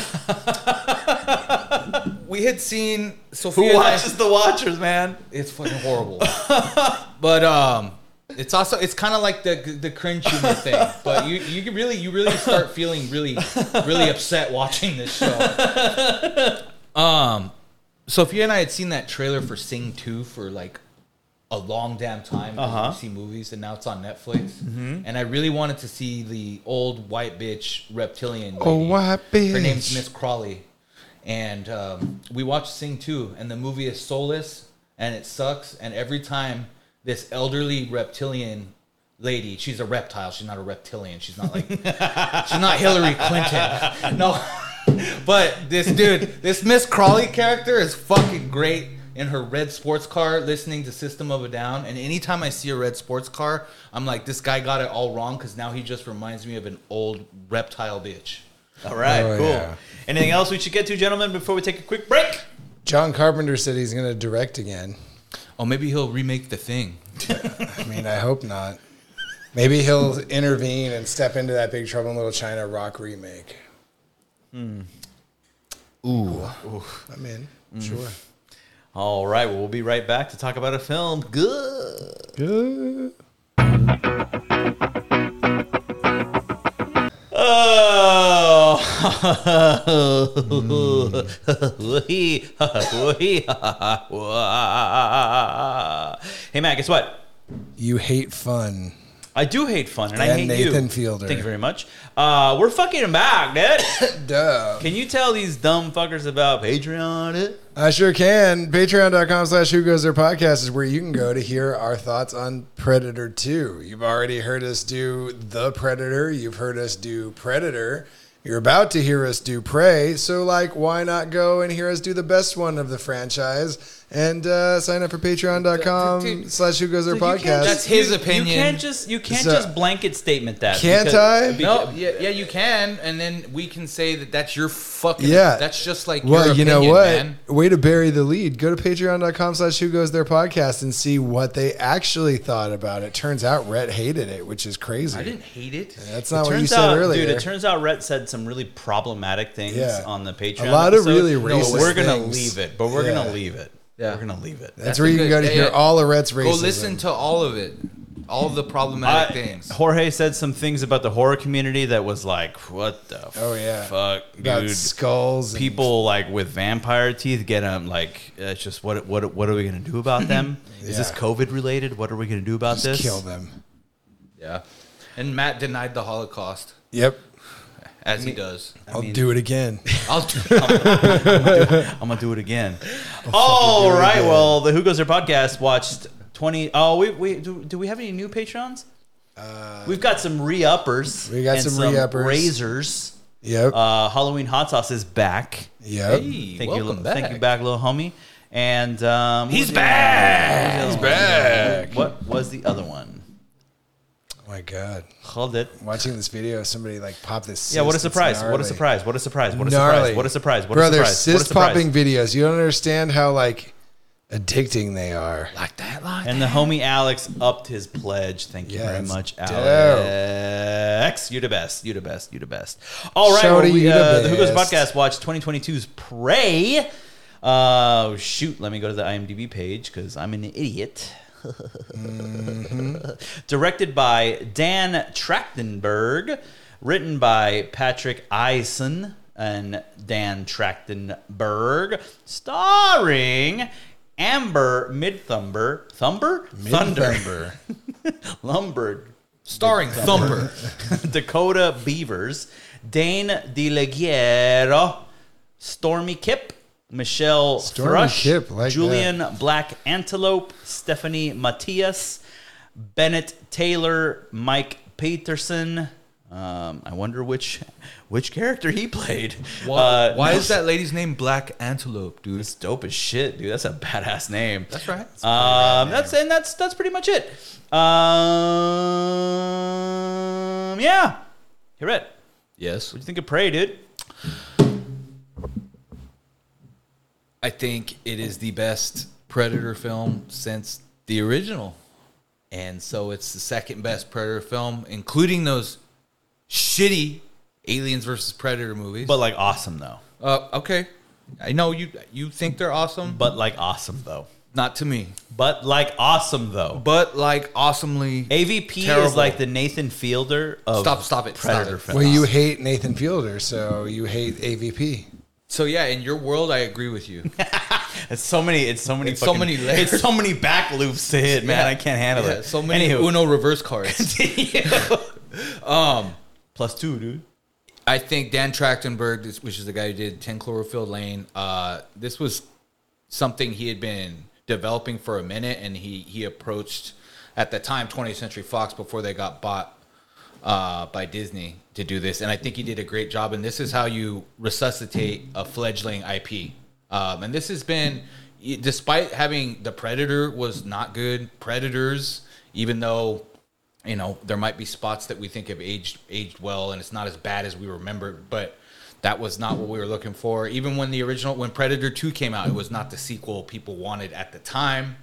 we had seen Sophia. Who and I- watches The Watchers, man? It's fucking horrible. But um, it's also it's kind of like the the cringe humor thing. But you you can really you really start feeling really really upset watching this show. Um, Sophia and I had seen that trailer for Sing two for like a long damn time. Uh-huh. We see movies, and now it's on Netflix. And I really wanted to see the old white bitch reptilian lady. Oh, white bitch. Her name's Miss Crawley. And um, we watched Sing two, and the movie is soulless, and it sucks. And every time this elderly reptilian lady, she's a reptile, she's not a reptilian. She's not like, she's not Hillary Clinton. No. But this dude, this Miss Crawley character is fucking great in her red sports car listening to System of a Down. And anytime I see a red sports car, I'm like, this guy got it all wrong, because now he just reminds me of an old reptile bitch. All right, Oh, cool. yeah. Anything else we should get to, gentlemen, before we take a quick break? John Carpenter said he's going to direct again. Oh, maybe he'll remake The Thing. I mean, I hope not. Maybe he'll intervene and step into that Big Trouble in Little China rock remake. Ooh. I'm in. Sure. All right, well, we'll be right back to talk about a film. Good. Good. Oh. Hey, Matt, guess what? You hate fun. I do hate fun, and, I And hate Nathan you. Fielder. Thank you very much. Uh, we're fucking back, dude. Duh. Can you tell these dumb fuckers about Patreon? It? I sure can. Patreon.com slash Who Goes There Podcast is where you can go to hear our thoughts on Predator two. You've already heard us do The Predator. You've heard us do Predator. You're about to hear us do Prey. So, like, why not go and hear us do the best one of the franchise and uh, sign up for Patreon.com slash Who Goes There You can't Podcast. That's his you, opinion. You can't just you can't So- just blanket statement that. Can't because- I? No, beca- yeah, yeah, you can, and then we can say that that's your fucking. Yeah. That's just like Well, your you know opinion, what? man. Way to bury the lead. Go to patreon.com slash who goes there podcast and see what they actually thought about it. Turns out Rhett hated it, which is crazy. I didn't hate it. That's It not what you turns said out, earlier. dude. It turns out Rhett said some really problematic things Yeah. on the Patreon. A lot of episode. really No, racist we're gonna things. leave it, but we're Yeah. gonna leave it. Yeah. We're gonna leave it. That's, That's where a you can good- go to yeah, hear yeah. all of Rhett's racism. Go listen to all of it, all of the problematic I- things. Jorge said some things about the horror community that was like, what the Oh, yeah. fuck, about dude. skulls. and- People like with vampire teeth get them like it's just what what what are we gonna do about them? Is this Yeah. COVID related? What are we gonna do about just this? kill them. Yeah, and Matt denied the Holocaust, Yep. as he does. I'll mean- do it again. I'll do I'm gonna do it again. All do it right. again. Well, the Who Goes There podcast watched twenty. Oh, we we do, do we have any new patrons? We've got some re-uppers. We got and some re-uppers. Razors. Yep. Uh, Halloween Hot Sauce is back. yep. Hey, Thank welcome you, back. thank you back, little homie. And um, He's who's the- back. who's the He's other one? back. What was the other one? Oh my God. Hold it. Watching this video, somebody like pop this. Yeah, what a cyst, it's surprise! What a gnarly. surprise! What a surprise! What a Gnarly. surprise! What a surprise! What Bro, a they're surprise! What a cyst surprise! popping videos. You don't understand how like addicting they are. like that, like And the homie Alex upped his pledge. Thank you Yeah, very it's much, dope. Alex. You're the best. You're the best. You're the best. All right, Shouty, well, we, you the uh, the Who Goes best. Podcast watched twenty twenty-two's Prey. Uh, shoot, let me go to the IMDb page because I'm an idiot. Mm-hmm. Directed by Dan Trachtenberg, written by Patrick Eisen and Dan Trachtenberg, starring Amber Midthumber, Thumber, Thunder, Lumber, Starring Thumper. Dakota Beavers, Dane DeLaguerre, Stormy Kipp, Michelle Stormy Thrush, Kipp, like Julian Black Antelope, Stephanie Matthias, Bennett Taylor, Mike Peterson. Um, I wonder which which character he played. Why, Uh, why no, is that lady's name Black Antelope, dude? It's dope as shit, dude. That's a badass name. That's right. Um, that's and that's that's pretty much it. Um, yeah. Hey, Red, Yes. what do you think of Prey, dude? I think it is the best Predator film since the original. And so it's the second best Predator film, including those shitty Aliens versus Predator movies. But like awesome though. uh, okay. I know you you think they're awesome, But like awesome though. not to me. But like awesome though. But like awesomely. A V P Terrible. is like the Nathan Fielder of Stop, stop it, stop Predator it. films. Well, you hate Nathan Fielder, so you hate A V P. So yeah, in your world, I agree with you. It's so many. It's so many. It's so fucking- many layers. It's so many back loops to hit, man. Yeah. I can't handle Yeah, it. so many Anywho. Uno reverse cards. um, Plus two, dude. I think Dan Trachtenberg, this- which is the guy who did ten Cloverfield Lane, uh, this was something he had been developing for a minute, and he he approached at the time twentieth Century Fox before they got bought uh, by Disney to do this, and I think he did a great job. And this is how you resuscitate a fledgling I P. Um, and this has been, despite having the Predator was not good, Predators, even though, you know, there might be spots that we think have aged aged well, and it's not as bad as we remember, but that was not what we were looking for. Even when the original, when Predator two came out, it was not the sequel people wanted at the time.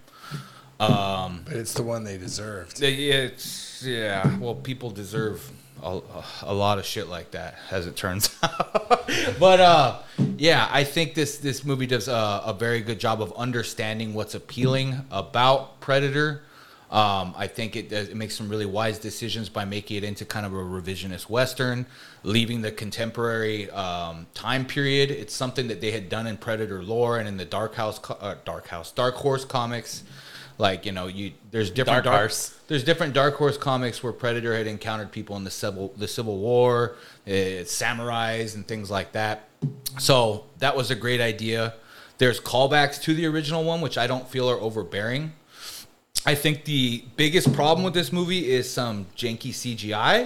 Um, But it's the one they deserved. it's, yeah, well, people deserve a, a lot of shit like that, as it turns out. But uh, yeah, I think this this movie does a, a very good job of understanding what's appealing about Predator. Um, I think it, does, it makes some really wise decisions by making it into kind of a revisionist Western, leaving the contemporary um, time period. It's something that they had done in Predator lore and in the Dark House, co- uh, Dark House, Dark Horse comics. Like, you know, you there's different Dark dark, Horse. there's different Dark Horse comics where Predator had encountered people in the civil the Civil War, uh, samurais and things like that. So that was a great idea. There's callbacks to the original one, which I don't feel are overbearing. I think the biggest problem with this movie is some janky C G I,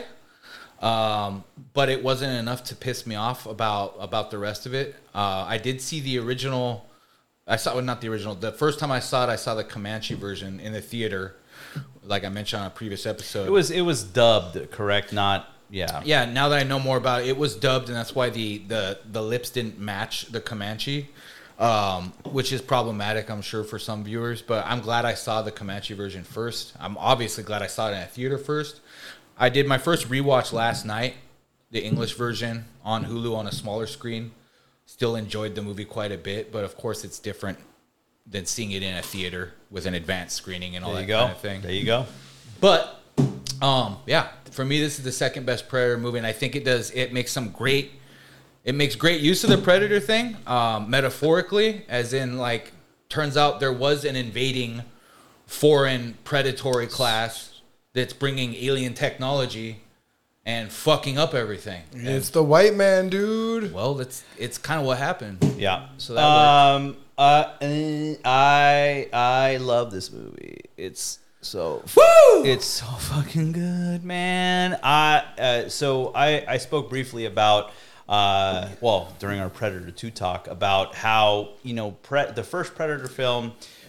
um, but it wasn't enough to piss me off about about the rest of it. Uh, I did see the original. I saw, well, not the original. The first time I saw it, I saw the Comanche version in the theater, like I mentioned on a previous episode. It was it was dubbed, correct? Not yeah. Yeah, now that I know more about it, it was dubbed, and that's why the the, the lips didn't match the Comanche, um, which is problematic, I'm sure, for some viewers. But I'm glad I saw the Comanche version first. I'm obviously glad I saw it in a theater first. I did my first rewatch last night, the English version on Hulu on a smaller screen. Still enjoyed the movie quite a bit, but of course it's different than seeing it in a theater with an advanced screening and all There you that go. kind of thing. There you go. But um, yeah, for me, this is the second best Predator movie, and I think it does. It makes some great. It makes great use of the Predator thing, um, metaphorically, as in like, turns out there was an invading foreign predatory class that's bringing alien technology and fucking up everything. It's the white man, dude. Well, that's it's kind of what happened. Yeah. So that um uh, uh, I I love this movie. It's so Woo! it's so fucking good, man. I uh, so I I spoke briefly about uh well during our Predator two talk about how, you know, pre- the first Predator film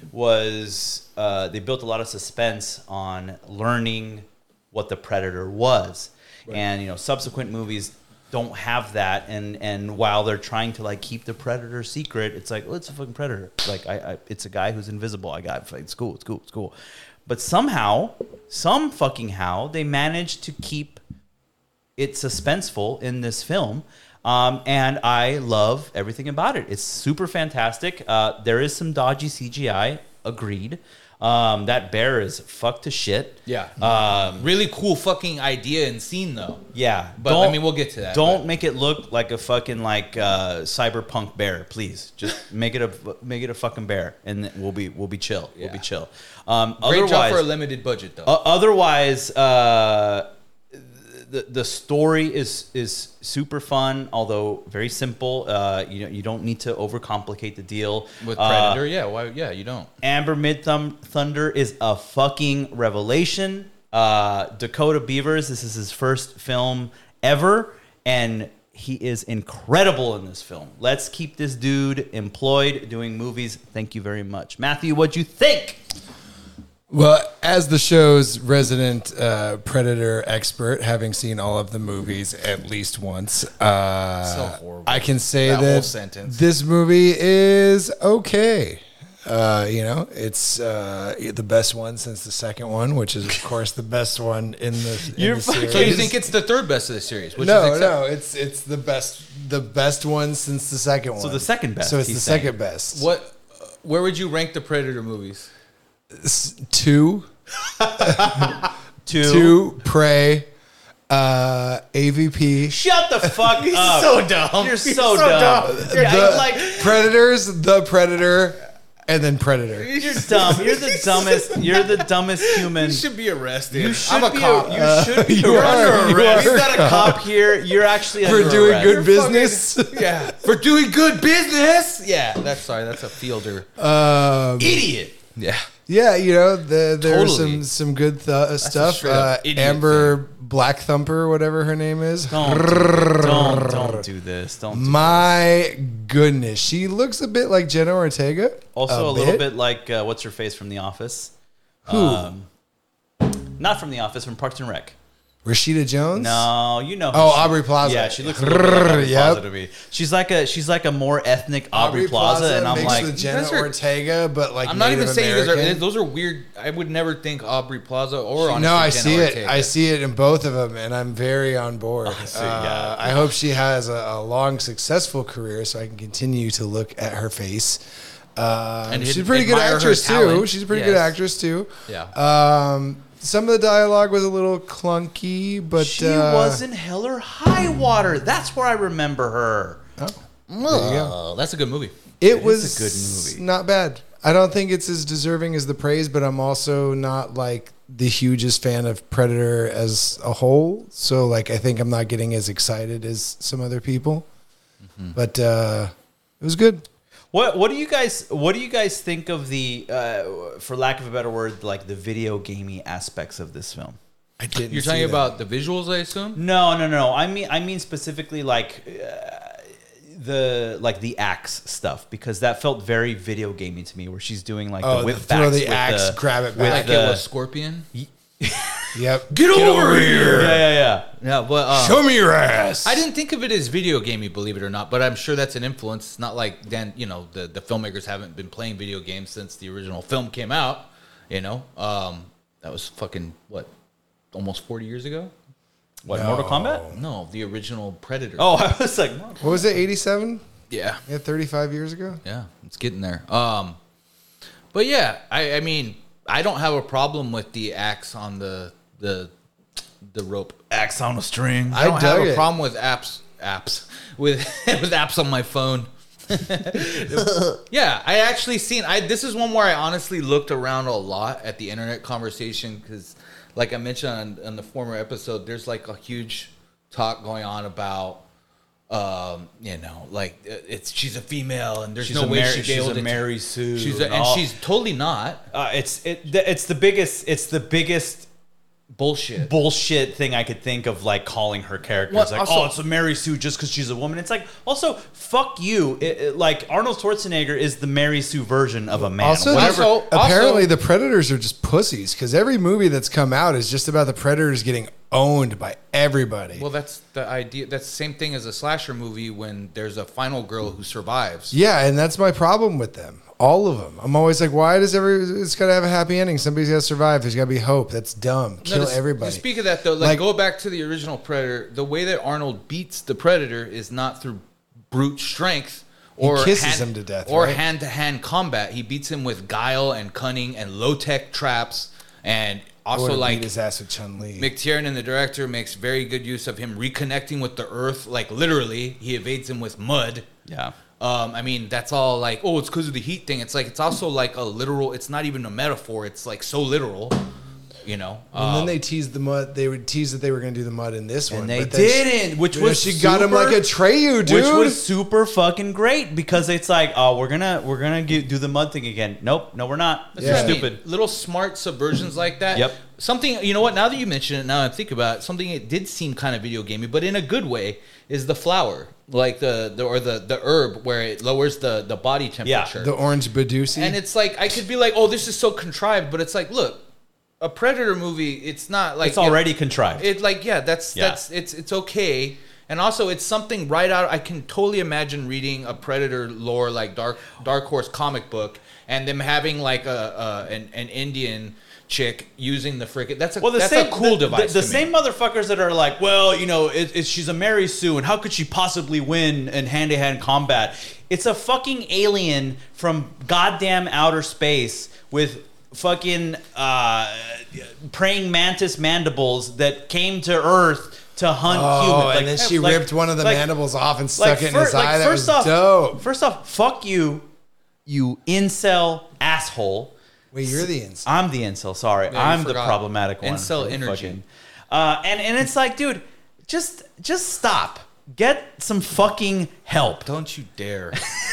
was uh they built a lot of suspense on learning what the Predator was. Right. And, you know, subsequent movies don't have that, and and while they're trying to like keep the Predator secret, it's like, oh, it's a fucking Predator. Like I, I it's a guy who's invisible. I got it's cool, it's cool, it's cool. But somehow, some fucking how, they managed to keep it suspenseful in this film. Um, and I love everything about it. It's super fantastic. Uh, there is some dodgy C G I, agreed. Um, that bear is fucked to shit. Yeah. Um, Really cool fucking idea and scene though. yeah. But Don't- I mean, we'll get to that. Don't but- make it look like a fucking like uh, cyberpunk bear, please. Just make it a make it a fucking bear, and we'll be we'll be chill. We'll be Yeah. chill. Um, Great job otherwise, for a limited budget though. uh, otherwise, uh, the the story is is super fun, although very simple. Uh, you know, you don't need to overcomplicate the deal. With Uh, Predator, yeah, why? Yeah, you don't. Amber Mid Thunder is a fucking revelation. Uh, Dakota Beavers, this is his first film ever, and he is incredible in this film. Let's keep this dude employed doing movies. Thank you very much. Matthew, what'd you think? Well, as the show's resident uh, Predator expert, having seen all of the movies at least once, uh, So horrible. I can say That that, whole sentence. this movie is okay. Uh, you know, it's uh, the best one since the second one, which is of course the best one in the, in You're the fucking- series. So you think it's the third best of the series? Which is no, accept- no, it's it's the best, the best one since the second one. So the second best, So it's he's the saying. second best. What? uh, Where would you rank the Predator movies? S- Two, Two. two, Prey, uh, A V P. Shut the fuck up. so dumb. You're so, dumb. Yeah, The like Predators, the Predator, and then Predator. you're dumb. You're the dumbest. You're the dumbest human. You should be arrested. You should I'm a be. cop. You should be. you You're are, under you arrest. are We've got a cop here. You're actually For under doing arrest. good business. yeah, for doing good business. Yeah, that's sorry. That's a fielder. Um, Idiot. Yeah. yeah, you know, the, there's Totally. some some good th- stuff. straight Uh, up idiot Amber Black Thumper, whatever her name is. Don't, don't, don't do this. Don't. Do My goodness, she looks a bit like Jenna Ortega. Also, a, little bit like uh, what's her face from The Office. Who? Um, not from The Office, from Parks and Rec. Rashida Jones. No, you know. who Oh, she- Aubrey Plaza. Yeah, she looks a little bit like Aubrey Yep. Plaza to me. She's like a she's like a more ethnic Aubrey, Plaza, and I'm mixed like, with Jenna guys are- Ortega, but like I'm not Native even saying you guys are. American. Those are weird. I would never think Aubrey Plaza or honestly No, I Jenna see it. Ortega. I see it in both of them, and I'm very on board. see, Uh, yeah. I hope she has a, a long, successful career, so I can continue to look at her face. Uh, And she's a ad- pretty good admire her actress too. talent. She's a pretty Yes. good actress too. Yeah. Um, some of the dialogue was a little clunky, but she uh, was in Hell or High Water. That's where I remember her. Oh, there you go. Oh, that's a good movie. It, It was is a good movie. not bad. I don't think it's as deserving as the praise, but I'm also not like the hugest fan of Predator as a whole. So like, I think I'm not getting as excited as some other people. Mm-hmm. But uh, it was good. What what do you guys what do you guys think of the uh, for lack of a better word, like the video gamey aspects of this film? I didn't. You're see talking that. about the visuals, I assume. No, no, no. I mean I mean specifically like uh, the like the axe stuff, because that felt very video gamey to me, where she's doing like Oh, the whip the throw backs the with axe, the, grab it with back. Like the- it was Scorpion. Yep. Get, over, here. yeah, yeah, yeah. Yeah, but uh, Show me your ass. I didn't think of it as video gamey, believe it or not, but I'm sure that's an influence. It's not like then, you know, the, the filmmakers haven't been playing video games since the original film came out, you know. Um, that was fucking, what, almost forty years ago? What, No. Mortal Kombat? No, the original Predator. Oh, I was like, What was it? eighty-seven? yeah. Yeah, thirty-five years ago. Yeah, it's getting there. Um, but yeah, I, I mean, I don't have a problem with the axe on the the the rope. axe on a string. I don't have dug a it. problem with apps apps with with apps on my phone. Yeah, I actually seen. I this is one where I honestly looked around a lot at the internet conversation because, like I mentioned on, on the former episode, there's like a huge talk going on about, um, you know, like it's she's a female and there's She's no a way Mary- she'd be she's able a to Mary Sue She's a, and and all- she's totally not Uh, it's it it's the biggest it's the biggest bullshit. bullshit thing I could think of, like calling her character. Well, It's like, also- oh, it's a Mary Sue just because she's a woman. It's like, also, fuck you. It, it- like Arnold Schwarzenegger is the Mary Sue version of a man. Also, Whatever. Also- apparently also- the Predators are just pussies because every movie that's come out is just about the Predators getting owned by everybody. Well, that's the idea. That's the same thing as a slasher movie when there's a final girl who survives. Yeah, and that's my problem with them. All of them. I'm always like, why does every? It's got to have a happy ending. Somebody's got to survive. There's got to be hope. That's dumb. Kill No, to- everybody. To speak of that, though, like, Like- go back to the original Predator. The way that Arnold beats the Predator is not through brute strength or kisses hand, him to death, or right? hand-to-hand combat. He beats him with guile and cunning and low-tech traps, and also Or like beat his ass with Chun-Li. McTiernan, the director, makes very good use of him reconnecting with the earth. Like literally, he evades him with mud. Yeah. Um, I mean, that's all like, oh, it's because of the heat thing. It's like it's also like a literal. It's not even a metaphor. It's like so literal, you know. And Um, then they teased the mud. They would tease that they were going to do the mud in this one, And they but then she- didn't, which you know, was she got him like super- a Treyu, dude. Which was super fucking great because it's like, oh, we're gonna we're gonna get, do the mud thing again. Nope, no, we're not. That's Yeah. what I mean. Stupid. Little smart subversions like that. Yep. Something, you know what? Now that you mention it, now I think about it, something it did seem kind of video gamey, but in a good way, is the flower, like the, the or the the herb where it lowers the the body temperature. the orange Badusi. And it's like I could be like, oh, this is so contrived, but it's like, look, a Predator movie, it's not like It's already contrived. It like yeah, that's Yeah. that's it's it's okay. And also, it's something right out. I can totally imagine reading a Predator lore like Dark Dark Horse comic book, and them having like a, a an, an Indian chick using the frickin' that's a Well, the that's same a cool the, device. The, the to me. same motherfuckers that are like, well, you know, it, it, she's a Mary Sue, and how could she possibly win in hand-to-hand combat? It's a fucking alien from goddamn outer space with fucking uh, praying mantis mandibles that came to Earth to hunt oh, humans. and then she like- ripped one of the like- mandibles off and like stuck it in fir- his like, eye. That first was off, dope. First off, fuck you, you incel asshole. Wait, you're the inside. I'm the incel. Sorry, Yeah, you I'm the forgot. problematic one. Incel energy. Fucking- Uh, and and it's like, dude, just just stop. Get some fucking help. Don't you dare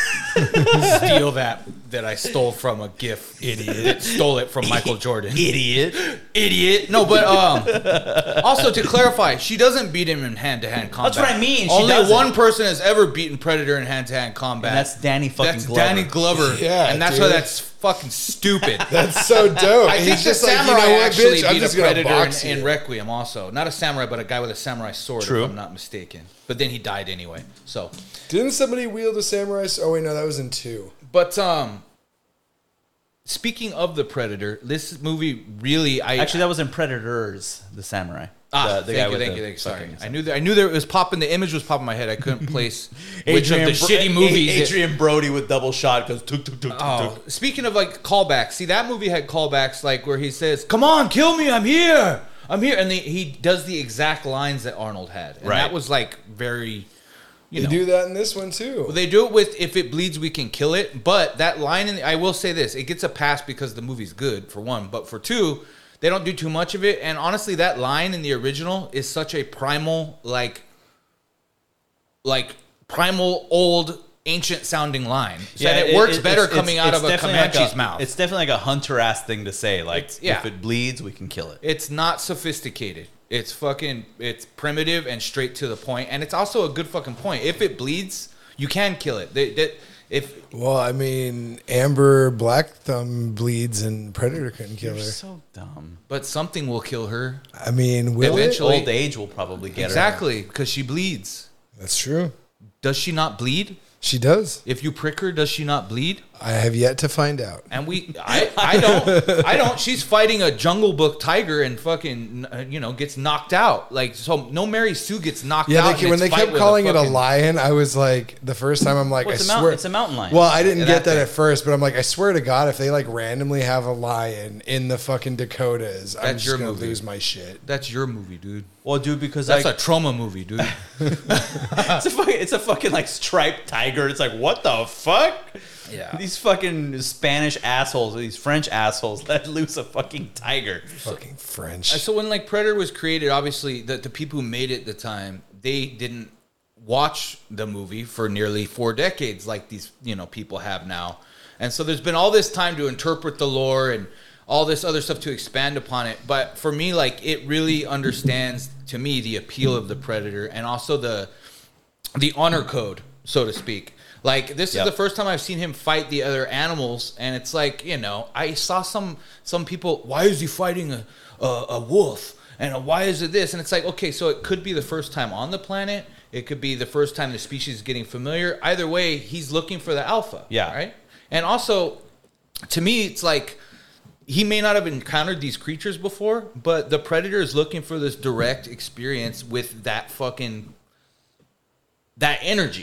steal that that I stole from a GIF idiot. Stole it from Michael Jordan. Idiot. Idiot. No, but um. Also, to clarify, she doesn't beat him in hand-to-hand combat. That's what I mean, she Only doesn't. one person has ever beaten Predator in hand-to-hand combat. And that's Danny fucking That's Glover. Danny Glover. Yeah, and that's dude. why that's fucking stupid. That's so dope. I He's think the just like, you samurai know what, actually bitch? I'm beat just a gonna predator box in, in you. Requiem also. Not a samurai, but a guy with a samurai sword, True. if I'm not mistaken. But then he died anyway. So, Didn't somebody wield a samurai? s- Oh wait, no, that was in two. but um, speaking of the Predator, this movie really, I Actually, that was in Predators, the samurai. Ah, the, the thank guy you, with thank the you, thank you. Sorry, fucking- I knew that. I knew there it was popping. The image was popping in my head. I couldn't place which of Adrian the Bro- shitty movies. it- Adrian Brody with double shot goes tuk tuk tuk tuk Oh, tuk. speaking of like callbacks, see that movie had callbacks like where he says, "Come on, kill me, I'm here, I'm here," and the, he does the exact lines that Arnold had, and Right. that was like very, you You know. do that in this one too. Well, they do it with "If it bleeds, we can kill it," but that line, in the, I will say this: it gets a pass because the movie's good for one, but for two, they don't do too much of it. And honestly, that line in the original is such a primal, like, like primal, old, ancient sounding line. So that it, works better it's- coming it's- out it's of a definitely like Comanche's a- mouth. It's definitely like a hunter ass thing to say. Like, It's- yeah. if it bleeds, we can kill it. It's not sophisticated. It's fucking, it's primitive and straight to the point. And it's also a good fucking point. If it bleeds, you can kill it. They, they, if Well, I mean, Amber Black Thumb bleeds and Predator couldn't kill her. You're so dumb. But something will kill her. I mean, will Eventually- it? Old age will probably get her. Exactly, because she bleeds. That's true. Does she not bleed? She does. If you prick her, does she not bleed? I have yet to find out. And we, I, I don't, I don't. She's fighting a Jungle Book tiger and fucking, uh, you know, gets knocked out. Like, so no Mary Sue gets knocked Yeah, out. they, in when its they fight kept with calling it a fucking- lion, I was like, the first time I'm like, Well, I it's, a swear. mountain, it's a mountain lion. Well, I didn't Yeah, get that that at thing. first, but I'm like, I swear to God, if they like randomly have a lion in the fucking Dakotas, I'm That's just your gonna movie. lose my shit. That's your movie, dude. well, dude, because That's like, a trauma movie, dude. it's a fucking, it's a fucking like striped tiger. It's like, what the fuck? Yeah. These fucking Spanish assholes, these French assholes, let loose a fucking tiger. Fucking French. So when like Predator was created, obviously the, the people who made it at the time, they didn't watch the movie for nearly four decades like these, you know, people have now. And so there's been all this time to interpret the lore and all this other stuff to expand upon it. But for me, like, it really understands to me the appeal of the Predator and also the the honor code, so to speak. Like, this Yep. is the first time I've seen him fight the other animals, and it's like, you know, I saw some some people, why is he fighting a, a, a wolf? And why is it this? And it's like, okay, so it could be the first time on the planet. It could be the first time the species is getting familiar. Either way, he's looking for the alpha. Yeah. Right? And also, to me, it's like, he may not have encountered these creatures before, but the Predator is looking for this direct experience with that fucking, that energy. Yeah.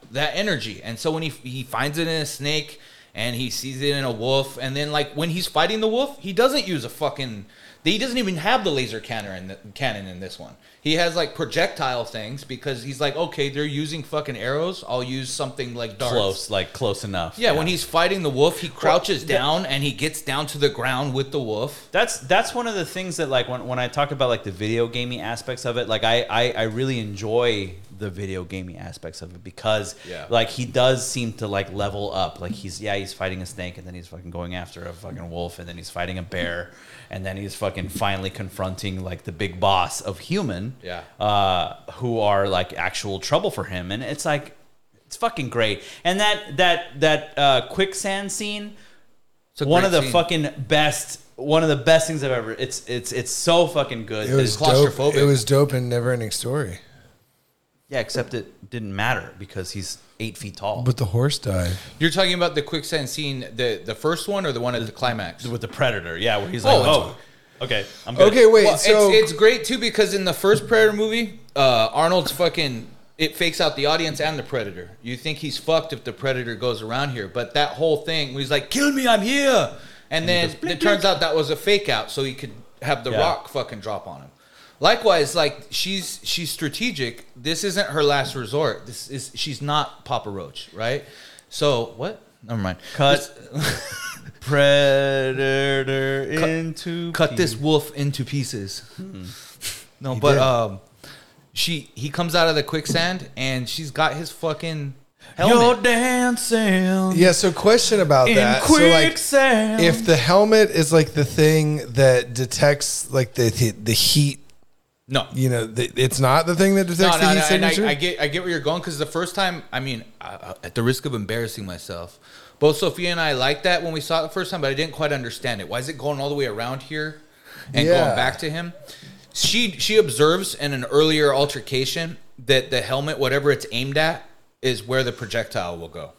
that energy. And so when he he finds it in a snake and he sees it in a wolf, and then like when he's fighting the wolf, he doesn't use a fucking he doesn't even have the laser cannon in the, cannon in this one. He has like projectile things because he's like, okay, they're using fucking arrows. I'll use something like darts. Close, like close enough. Yeah, yeah, when he's fighting the wolf, he crouches well, down and he gets down to the ground with the wolf. That's that's one of the things that like when, when I talk about like the video gaming aspects of it, like I, I, I really enjoy the video gaming aspects of it because yeah. like he does seem to like level up. Like he's yeah, he's fighting a snake and then he's fucking going after a fucking wolf and then he's fighting a bear and then he's fucking finally confronting like the big boss of human. Yeah. Uh, who are like actual trouble for him. And it's like it's fucking great. And that that that uh, quicksand scene, one of the scene. fucking best one of the best things I've ever it's it's it's so fucking good. It was It's dope. claustrophobic. It was dope in Neverending Story. Yeah, except it didn't matter because he's eight feet tall. But the horse died. You're talking about the quicksand scene, the the first one or the one at the climax? With the Predator, yeah, where he's like, Oh, oh, okay, I'm good. Okay, wait. Well, so it's, it's great too because in the first Predator movie, uh, Arnold's fucking it fakes out the audience and the Predator. You think he's fucked if the Predator goes around here, but that whole thing where he's like, "Kill me, I'm here," and, and then goes, blink, it turns blink. out that was a fake out, so he could have the yeah. rock fucking drop on him. Likewise, like she's she's strategic. This isn't her last resort. This is she's not Papa Roach, right? So what? Never mind. Cut. Predator cut, into cut pieces. this wolf into pieces. Hmm. No, He but did. um, she he comes out of the quicksand and she's got his fucking helmet. You're dancing. yeah, so question about in that. So like, quicksand. if the helmet is like the thing that detects like the the, the heat, No, you know, the, it's not the thing that no, detects no, the heat no. And signature. I, I get I get where you're going because the first time, I mean, uh, at the risk of embarrassing myself, both Sophia and I liked that when we saw it the first time, but I didn't quite understand it. Why is it going all the way around here and Yeah. going back to him? She she observes in an earlier altercation that the helmet, whatever it's aimed at, is where the projectile will go.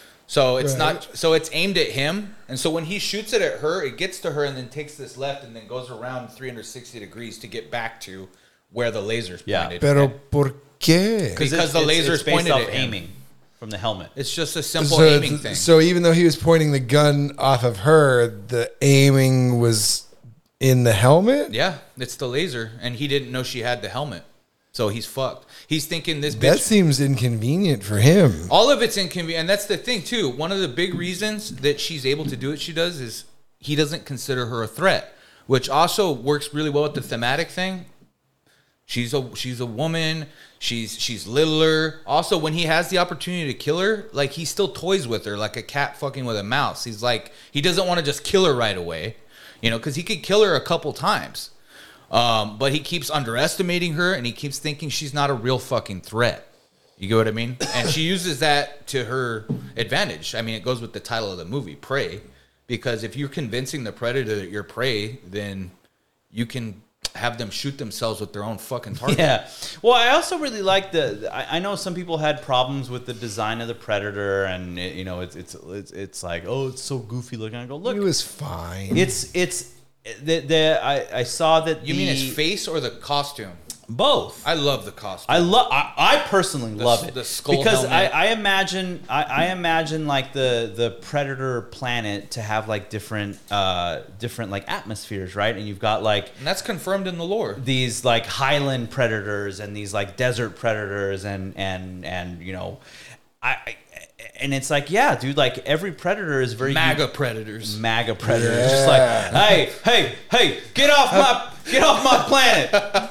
So it's Right. not so it's aimed at him, and so when he shoots it at her, it gets to her and then takes this left and then goes around three hundred sixty degrees to get back to where the laser's Yeah. pointed. Pero And por qué? Because it's, the it's, laser's it's based pointed off at him. aiming from the helmet. It's just a simple So, aiming thing. so even though he was pointing the gun off of her, the aiming was in the helmet. Yeah, it's the laser, and he didn't know she had the helmet, so he's fucked. He's thinking this bitch. That seems inconvenient for him. All of it's inconvenient, and that's the thing too. One of the big reasons that she's able to do what she does is he doesn't consider her a threat, which also works really well with the thematic thing. She's a she's a woman. She's she's littler. Also, when he has the opportunity to kill her, like he still toys with her like a cat fucking with a mouse. He's like he doesn't want to just kill her right away, you know, because he could kill her a couple times. Um, but he keeps underestimating her, and he keeps thinking she's not a real fucking threat. You get what I mean? And she uses that to her advantage. I mean, it goes with the title of the movie, Prey, because if you're convincing the predator that you're prey, then you can have them shoot themselves with their own fucking target. Yeah. Well, I also really like the. I, I know some people had problems with the design of the Predator, and it, you know, it's it's it's it's like, oh, it's so goofy looking. I go, look, It was fine. it's it's the the I, I saw that. You the, mean his face or the costume? both? I love the costume. I love. I, I personally The- love it the skull because I, helmet. I imagine I, I imagine like the the Predator planet to have like different uh different like atmospheres, right? And you've got like and that's confirmed in the lore. these like highland predators and these like desert predators and and and you know, I. I and it's like, yeah, dude, like every predator is very MAGA predators. MAGA predator. Yeah. It's just like, hey, hey, hey, get off my get off my planet.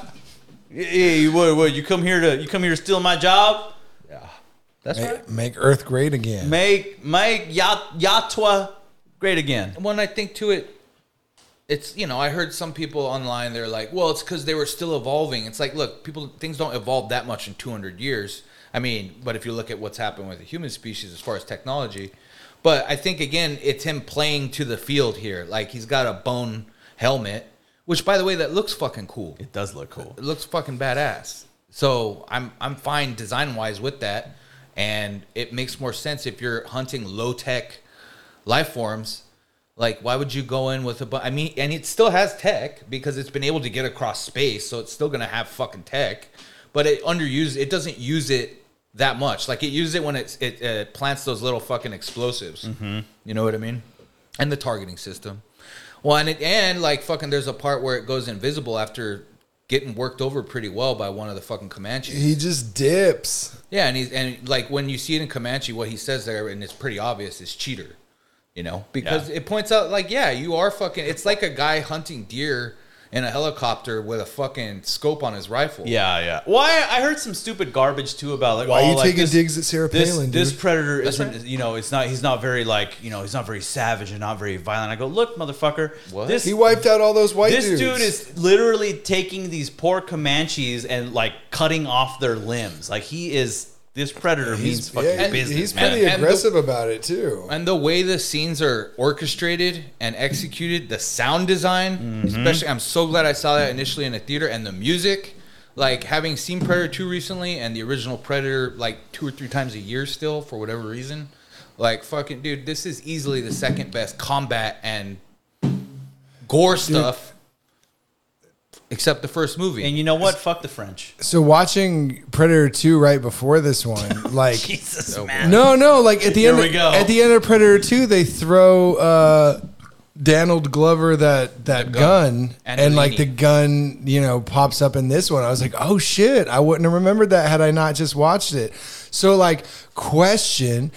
Hey, what, what, you come here to you come here to steal my job? That's right. make, make Earth great again. Make make Yat, Yatwa great again. When I think to it, it's, you know, I heard some people online, they're like, well, it's because they were still evolving. It's like, look, people, things don't evolve that much in two hundred years. I mean, but if you look at what's happened with the human species as far as technology, but I think, again, it's him playing to the field here. Like, he's got a bone helmet, which, by the way, that looks fucking cool. It does look cool. It looks fucking badass. So I'm I'm fine design-wise with that. And it makes more sense if you're hunting low-tech life forms. Like, why would you go in with a... Bu- I mean, and it still has tech because it's been able to get across space, so it's still going to have fucking tech. But it underuses... It doesn't use it that much. Like it uses it when it's, it uh, plants those little fucking explosives. Mm-hmm. You know what I mean? And the targeting system. Well, and, it, and like fucking there's a part where it goes invisible after getting worked over pretty well by one of the fucking Comanches. He just dips. Yeah, and he's and like when you see it in Comanche, what he says there, and it's pretty obvious, is cheater. You know, because yeah. it points out like, yeah, you are fucking. It's like a guy hunting deer in a helicopter with a fucking scope on his rifle. Yeah, yeah. Well, I, I heard some stupid garbage too about like, why oh, are you like taking this, digs at Sarah this, Palin? This dude? predator That's isn't, right. you know, it's not. He's not very like, you know, he's not very savage and not very violent. I go, look, motherfucker, What? this He wiped out all those white this dudes. dude is literally taking these poor Comanches and like cutting off their limbs. Like he is. This predator means He's, fucking yeah, business. he's man. pretty And- and the- aggressive about it too. And the way the scenes are orchestrated and executed, the sound design, Mm-hmm. especially, I'm so glad I saw that initially in a theater, and the music, like having seen Predator two recently and the original Predator like two or three times a year still for whatever reason, like fucking dude, this is easily the second best combat and gore stuff, except the first movie. And you know what? Fuck the French. So watching Predator two right before this one, like Jesus, Oh, man. no, no, like at the Here end, we go. at the end of Predator two, they throw uh, Donald Glover that that The gun, gun. and, And like Leany. the gun, you know, pops up in this one. I was like, oh shit, I wouldn't have remembered that had I not just watched it. So like, question: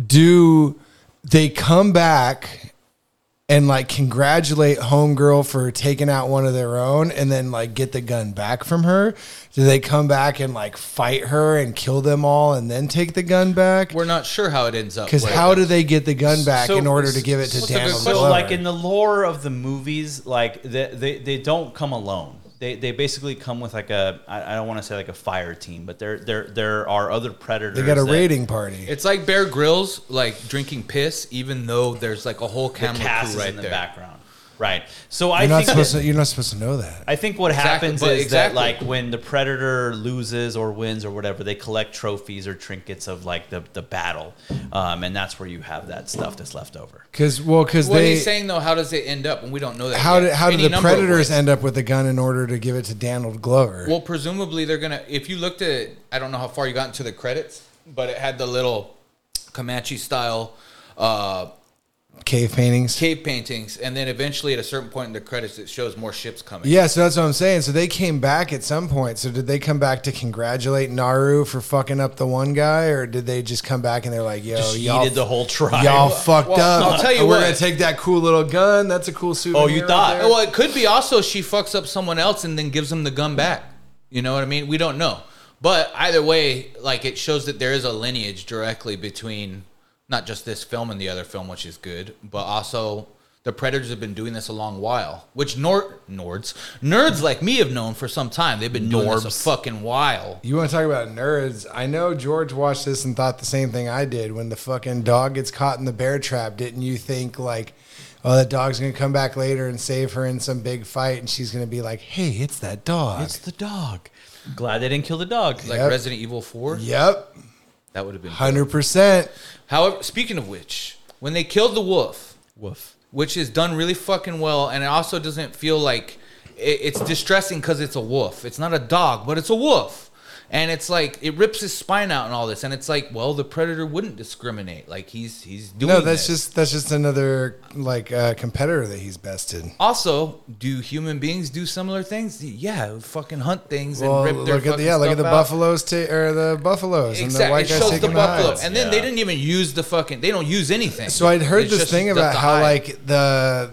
do they come back and like congratulate Homegirl for taking out one of their own and then like get the gun back from her? Do they come back and like fight her and kill them all and then take the gun back? We're not sure how it ends up. Because where it how do goes. they get the gun back So- in order to give it to Well, it's a good Donald question. So, Glover? like in the lore of the movies, like they they, they don't come alone. They they basically come with like a I, I don't want to say like a fire team, but there there there are other predators. They got a that- raiding party. It's like Bear Grylls, like drinking piss, even though there's like a whole The camera cast crew is right in the there. background, right? So I You're not think supposed that- to. You're not supposed to know that. I think what Exactly, happens but is exactly. that like when the predator loses or wins or whatever, they collect trophies or trinkets of like the the battle, um, and that's where you have that stuff that's left over. Because well, because What they. he's saying though, how does it end up? And we don't know that. how yet. did how did Any the number of predators ways. end up with the gun in order to give it to Donald Glover? Well, presumably they're gonna. If you looked at, I don't know how far you got into the credits, but it had the little Comanche style uh, Cave paintings. cave paintings, and then eventually at a certain point in the credits, it shows more ships coming. Yeah, so that's what I'm saying. So they came back at some point. So did they come back to congratulate Naru for fucking up the one guy, or did they just come back and they're like, "Yo, Just y'all, yeeted the whole tribe. y'all fucked well, up. I'll tell you We're what. gonna take that cool little gun. That's a cool souvenir." Oh, you right thought- there." Well, it could be also she fucks up someone else and then gives them the gun back. You know what I mean? We don't know. But either way, like it shows that there is a lineage directly between not just this film and the other film, which is good, but also the Predators have been doing this a long while, which Nord Nords nerds like me have known for some time. They've been doing this a Norbs. fucking while. You want to talk about nerds? I know George watched this and thought the same thing I did. When the fucking dog gets caught in the bear trap, didn't you think like, oh, that dog's gonna come back later and save her in some big fight, and she's gonna be like, hey, it's that dog. It's the dog. Glad they didn't kill the dog. Like Yep. Resident Evil four, Yep, that would have been. hundred percent. However, speaking of which, when they killed the wolf, Woof. which is done really fucking well, and it also doesn't feel like it, it's distressing because it's a wolf. It's not a dog, but it's a wolf, and it's like it rips his spine out and all this, and it's like, well, the predator wouldn't discriminate. Like he's he's doing. No, that's this. just that's just another like uh, competitor that he's bested. Also, do human beings do similar things? Yeah, fucking hunt things and Well, rip their look at the, fucking yeah, look at stuff the out. buffaloes ta- or the buffaloes and the Exactly, white it guys shows the taking buffalo, hides. and then they Yeah. didn't even use the fucking. They don't use anything. So I'd heard It's this just thing the- about the how hide. like the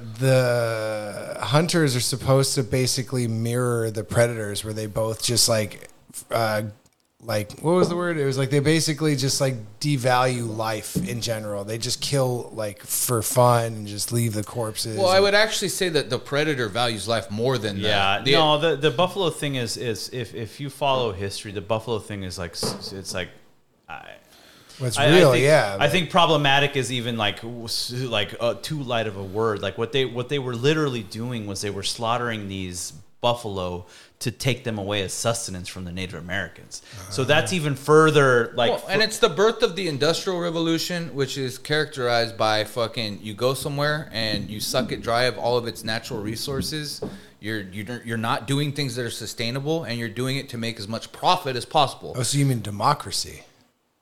the hunters are supposed to basically mirror the predators, where they both just like uh, like what was the word? It was like they basically just like devalue life in general. They just kill like for fun and just leave the corpses. Well, I would actually say that the predator values life more than Yeah, the, the no, the the buffalo thing is is if if you follow history, the buffalo thing is like s- it's like. I, It's I- I real, think- yeah. I think problematic is even like s- like uh, too light of a word. Like what they what they were literally doing was they were slaughtering these buffalo to take them away as sustenance from the Native Americans. So that's even further like. Well, and it's the birth of the Industrial Revolution, which is characterized by fucking you go somewhere and you suck it dry of all of its natural resources. You're you're you're not doing things that are sustainable, and you're doing it to make as much profit as possible. Oh, so you mean democracy?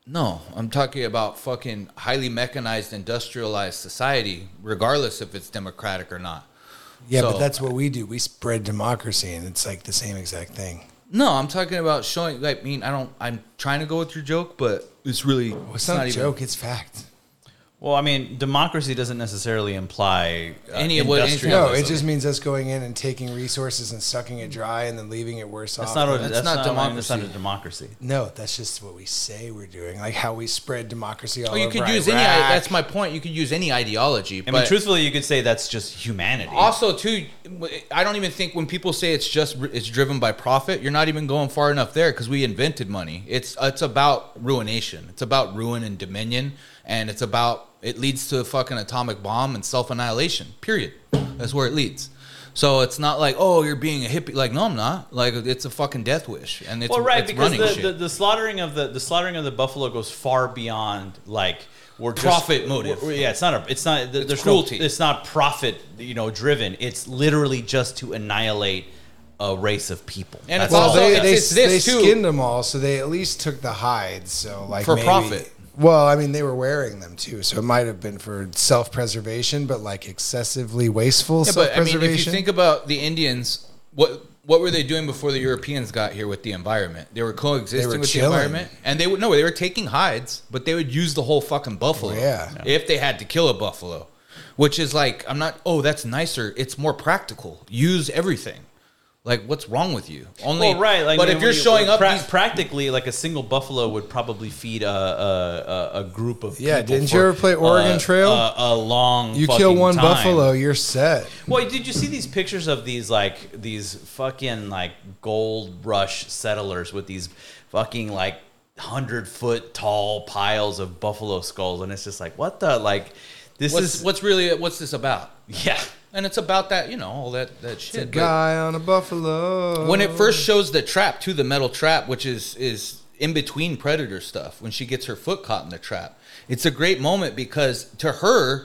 No, I'm talking about fucking highly mechanized, industrialized society, regardless if it's democratic or not. Yeah, So- but that's what we do. We spread democracy, and it's like the same exact thing. No, I'm talking about showing. Like, I mean, I don't. I'm trying to go with your joke, but it's really. Well, it's, not, a joke. It's fact. Well, I mean, democracy doesn't necessarily imply uh, Any of what- anything- No, industrialism. it just means us going in and taking resources and sucking it dry and then leaving it worse That's off. not, a, That's that's not not democracy. That's not a democracy. No, that's just what we say we're doing. Like how we spread democracy all Oh, you over could use Iraq. any. That's my point. You could use any ideology. I but mean, truthfully, you could say that's just humanity. also, too, I don't even think when people say it's just it's driven by profit, you're not even going far enough there because we invented money. It's it's about ruination. It's about ruin and dominion, and it's about it leads to a fucking atomic bomb and self annihilation. Period. That's where it leads. So it's not like, oh, you're being a hippie. Like, no, I'm not. Like, it's a fucking death wish, and it's well, right, it's because running the, shit. the, the slaughtering of the the slaughtering of the buffalo goes far beyond like we're just- Profit motive. we're- yeah, it's not a. It's not. There's It's no- cruelty. it's not profit, you know, driven. It's literally just to annihilate a race of people. And That's it's Well, all. also- they, it's- they, it's this, they too. skinned them all, so they at least took the hides. So like For maybe- profit. Well, I mean, they were wearing them too, so it might have been for self-preservation, but like excessively wasteful Yeah, but I self-preservation. mean, if you think about the Indians, what what were they doing before the Europeans got here with the environment? They were coexisting They were with chilling. the environment, and they would no, they were taking hides, but they would use the whole fucking buffalo. Oh, yeah. if they had to kill a buffalo, which is like, I'm not. Oh, that's nicer. It's more practical. Use everything. Like, what's wrong with you? Only Well, right. Like, but when if you're you- showing up, pra- these, practically, like a single buffalo would probably feed a a, a, a group of Yeah, people didn't for, you ever play Oregon uh, Trail? A, a long. you fucking kill one time. buffalo, you're set. Well, did you see these pictures of these like these fucking like gold rush settlers with these fucking like hundred foot tall piles of buffalo skulls, and it's just like, what the like, this what's is what's really what's this about? yeah. And it's about that, you know, all that that shit. A but- guy on a buffalo. when it first shows the trap to the metal trap, which is is in between predator stuff, when she gets her foot caught in the trap, it's a great moment because to her,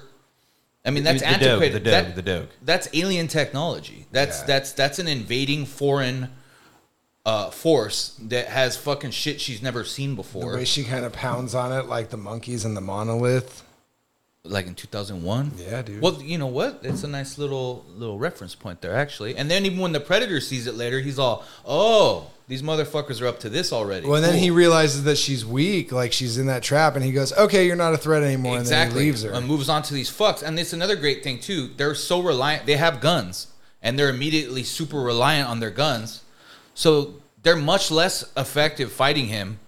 I mean, that's The dog, antiquated. the dog, That- the dog. That's alien technology. That's Yeah. that's that's an invading foreign uh, force that has fucking shit she's never seen the before. way she kind of pounds on it like the monkeys and the monolith. Like in two thousand one. Yeah, dude. Well, you know what? It's a nice little little reference point there, actually. And then even when the predator sees it later, he's all, "Oh, these motherfuckers are up to this already." Well, and then Cool. he realizes that she's weak, like she's in that trap, and he goes, "Okay, you're not a threat anymore." Exactly. And then he leaves her. And moves on to these fucks. And it's another great thing too. They're so reliant. They have guns, and they're immediately super reliant on their guns. So they're much less effective fighting him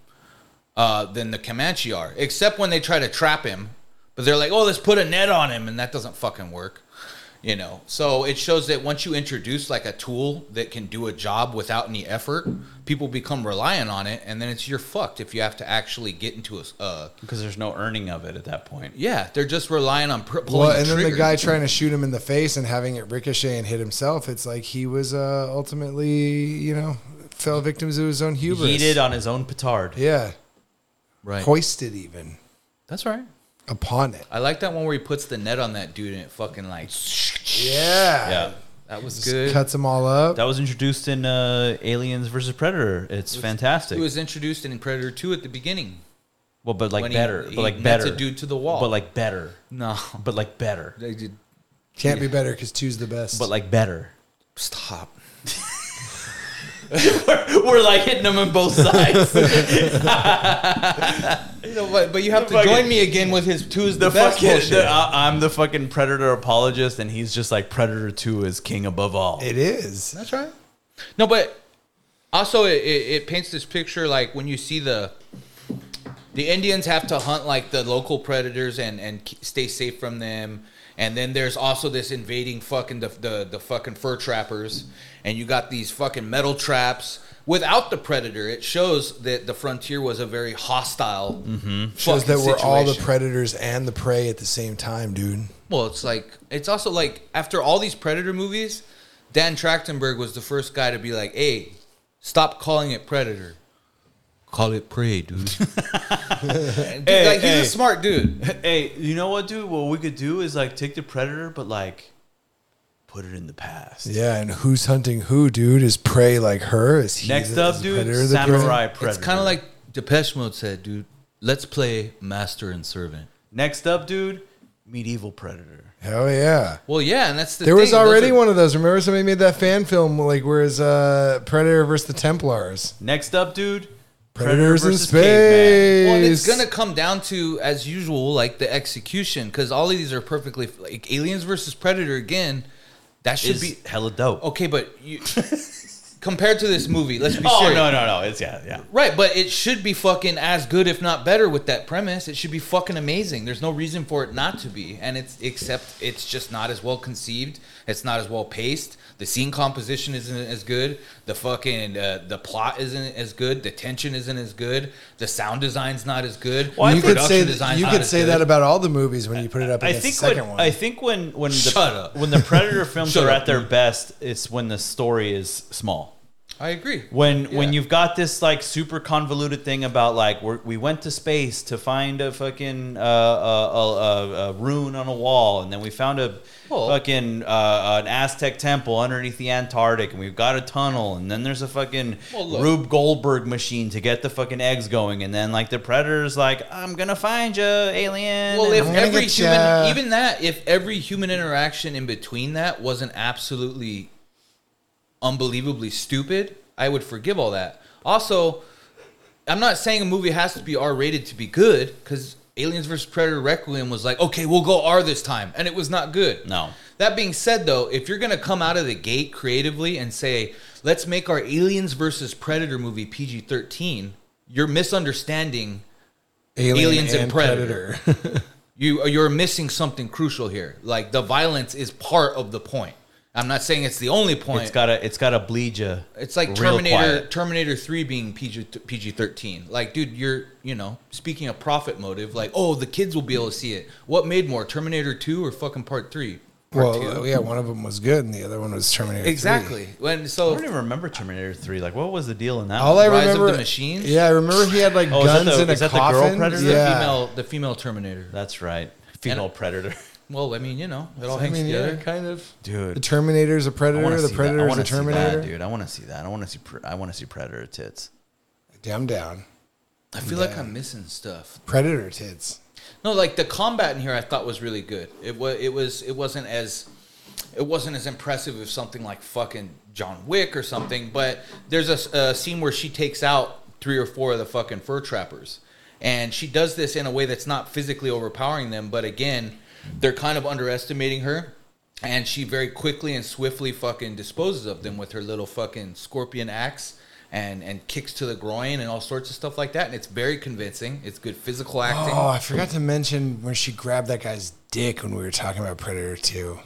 uh, than the Comanche are, except when they try to trap him. But they're like, "Oh, let's put a net on him," and that doesn't fucking work. You know, so it shows that once you introduce like a tool that can do a job without any effort, people become reliant on it, and then it's you're fucked if you have to actually get into a. Uh, Because there's no earning of it at that point. yeah, they're just relying on pr- pulling Well, the and then the trigger. guy trying to shoot him in the face and having it ricochet and hit himself. It's like he was uh, ultimately, you know, fell victim to his own hubris. Heated on his own petard. Yeah, right. hoisted even That's right. upon it. I like that one where he puts the net on that dude and it fucking like Yeah, Yeah. that was Just good. cuts them all up. That was introduced in uh, Aliens versus Predator. It's fantastic. It was introduced in Predator two at the beginning. well, but like when he- better. he but like nets better. a dude to the wall. But like better. No, But like better. they did. Can't be better because two's the best. But like better. Stop. we're, we're like hitting them on both sides. You know, but, but you have The to fucking- join me again with his two is the, the best fucking, bullshit. the, I- I'm the fucking Predator apologist, and he's just like Predator two is king above all. it is. That's right. No, but also it, it, it paints this picture like when you see the the Indians have to hunt like the local predators and and ke- stay safe from them, and then there's also this invading fucking the the, the fucking fur trappers, and you got these fucking metal traps. Without the predator, it shows that the frontier was a very hostile. Mm-hmm. Shows that we're all the predators and the prey at the same time, dude. Well, it's like it's also like after all these Predator movies, Dan Trachtenberg was the first guy to be like, "Hey, stop calling it Predator, call it Prey, dude." Dude, Hey, like he's hey. a smart dude. Hey, you know what, dude? What we could do is like take the Predator, but like put it in the past. Yeah, and who's hunting who, dude? Is prey like her? Is he Next the, up, is dude, Predator the prey? Samurai Predator. It's kind of like Depeche Mode said, dude. let's play master and servant. Next up, dude, Medieval Predator. Hell yeah. Well, yeah, and that's the There thing. was already Those are- one of those. Remember somebody made that fan film like where it's uh, Predator versus the Templars. Next up, dude, Predators in versus space. Caveman. Well, and it's gonna come down to, as usual, like the execution, because all of these are perfectly like Aliens versus Predator again. That should Is be hella dope. okay, but you, compared to this movie, let's be Oh serious. no no no! It's yeah yeah. Right, but it should be fucking as good, if not better, with that premise. It should be fucking amazing. There's no reason for it not to be, and it's except it's just not as well conceived. It's not as well paced. The scene composition isn't as good. The fucking uh, the plot isn't as good. The tension isn't as good. The sound design's not as good. Well, I you think could say design's that, you not could as say good. that about all the movies when you put it up I against think the second when, one. I think when when the Shut up. when the Predator films Shut are up, at their dude. best, it's when the story is small. I agree. When Yeah. when you've got this like super convoluted thing about like we're, we went to space to find a fucking uh, a, a, a, a rune on a wall, and then we found a Well- fucking uh, an Aztec temple underneath the Antarctic, and we've got a tunnel, and then there's a fucking Well, look. Rube Goldberg machine to get the fucking eggs going, and then like the Predator's like, I'm gonna find you, alien. Well, and if I'm gonna every get human, ya. even that, if every human interaction in between that wasn't absolutely unbelievably stupid, I would forgive all that. Also, I'm not saying a movie has to be R-rated to be good, because Aliens versus Predator Requiem was like, okay, we'll go R this time, and it was not good. No. That being said, though, if you're going to come out of the gate creatively and say, let's make our Aliens versus Predator movie P G thirteen, you're misunderstanding Alien Aliens and, and Predator. Predator. you you're missing something crucial here. Like the violence is part of the point. I'm not saying it's the only point. It's gotta it's gotta bleed you. It's like real Terminator quiet. Terminator three being P G P G thirteen. Like, dude, you're you know speaking of profit motive. Like, oh, the kids will be able to see it. What made more, Terminator two or fucking Part three? Part well, two. yeah, one of them was good, and the other one was Terminator three. Exactly. When I so don't even remember Terminator three. Like, what was the deal in that? All one? I Rise of remember, the Machines? Yeah, I remember he had like Oh, is that guns the- in a is that the girl coffin. Predator? the Yeah. female the female Terminator. That's right, female And- Predator. Well, I mean, you know, it all I hangs mean, yeah, together. kind of. Dude, The Terminator's a I predator. wanna The see that. I Predator's a wanna see that, Terminator. dude. I want to see that. I want to see. Pre- I want to see Predator tits. I'm down. I feel like Yeah. I'm missing stuff. Predator tits. No, like the combat in here, I thought was really good. It was, it was, it wasn't as, it wasn't as impressive as something like fucking John Wick or something. But there's a, a scene where she takes out three or four of the fucking fur trappers, and she does this in a way that's not physically overpowering them, but again, they're kind of underestimating her, and she very quickly and swiftly fucking disposes of them with her little fucking scorpion axe. And, and kicks to the groin and all sorts of stuff like that. And it's very convincing. It's good physical acting. Oh, I forgot to mention when she grabbed that guy's dick when we were talking about Predator two.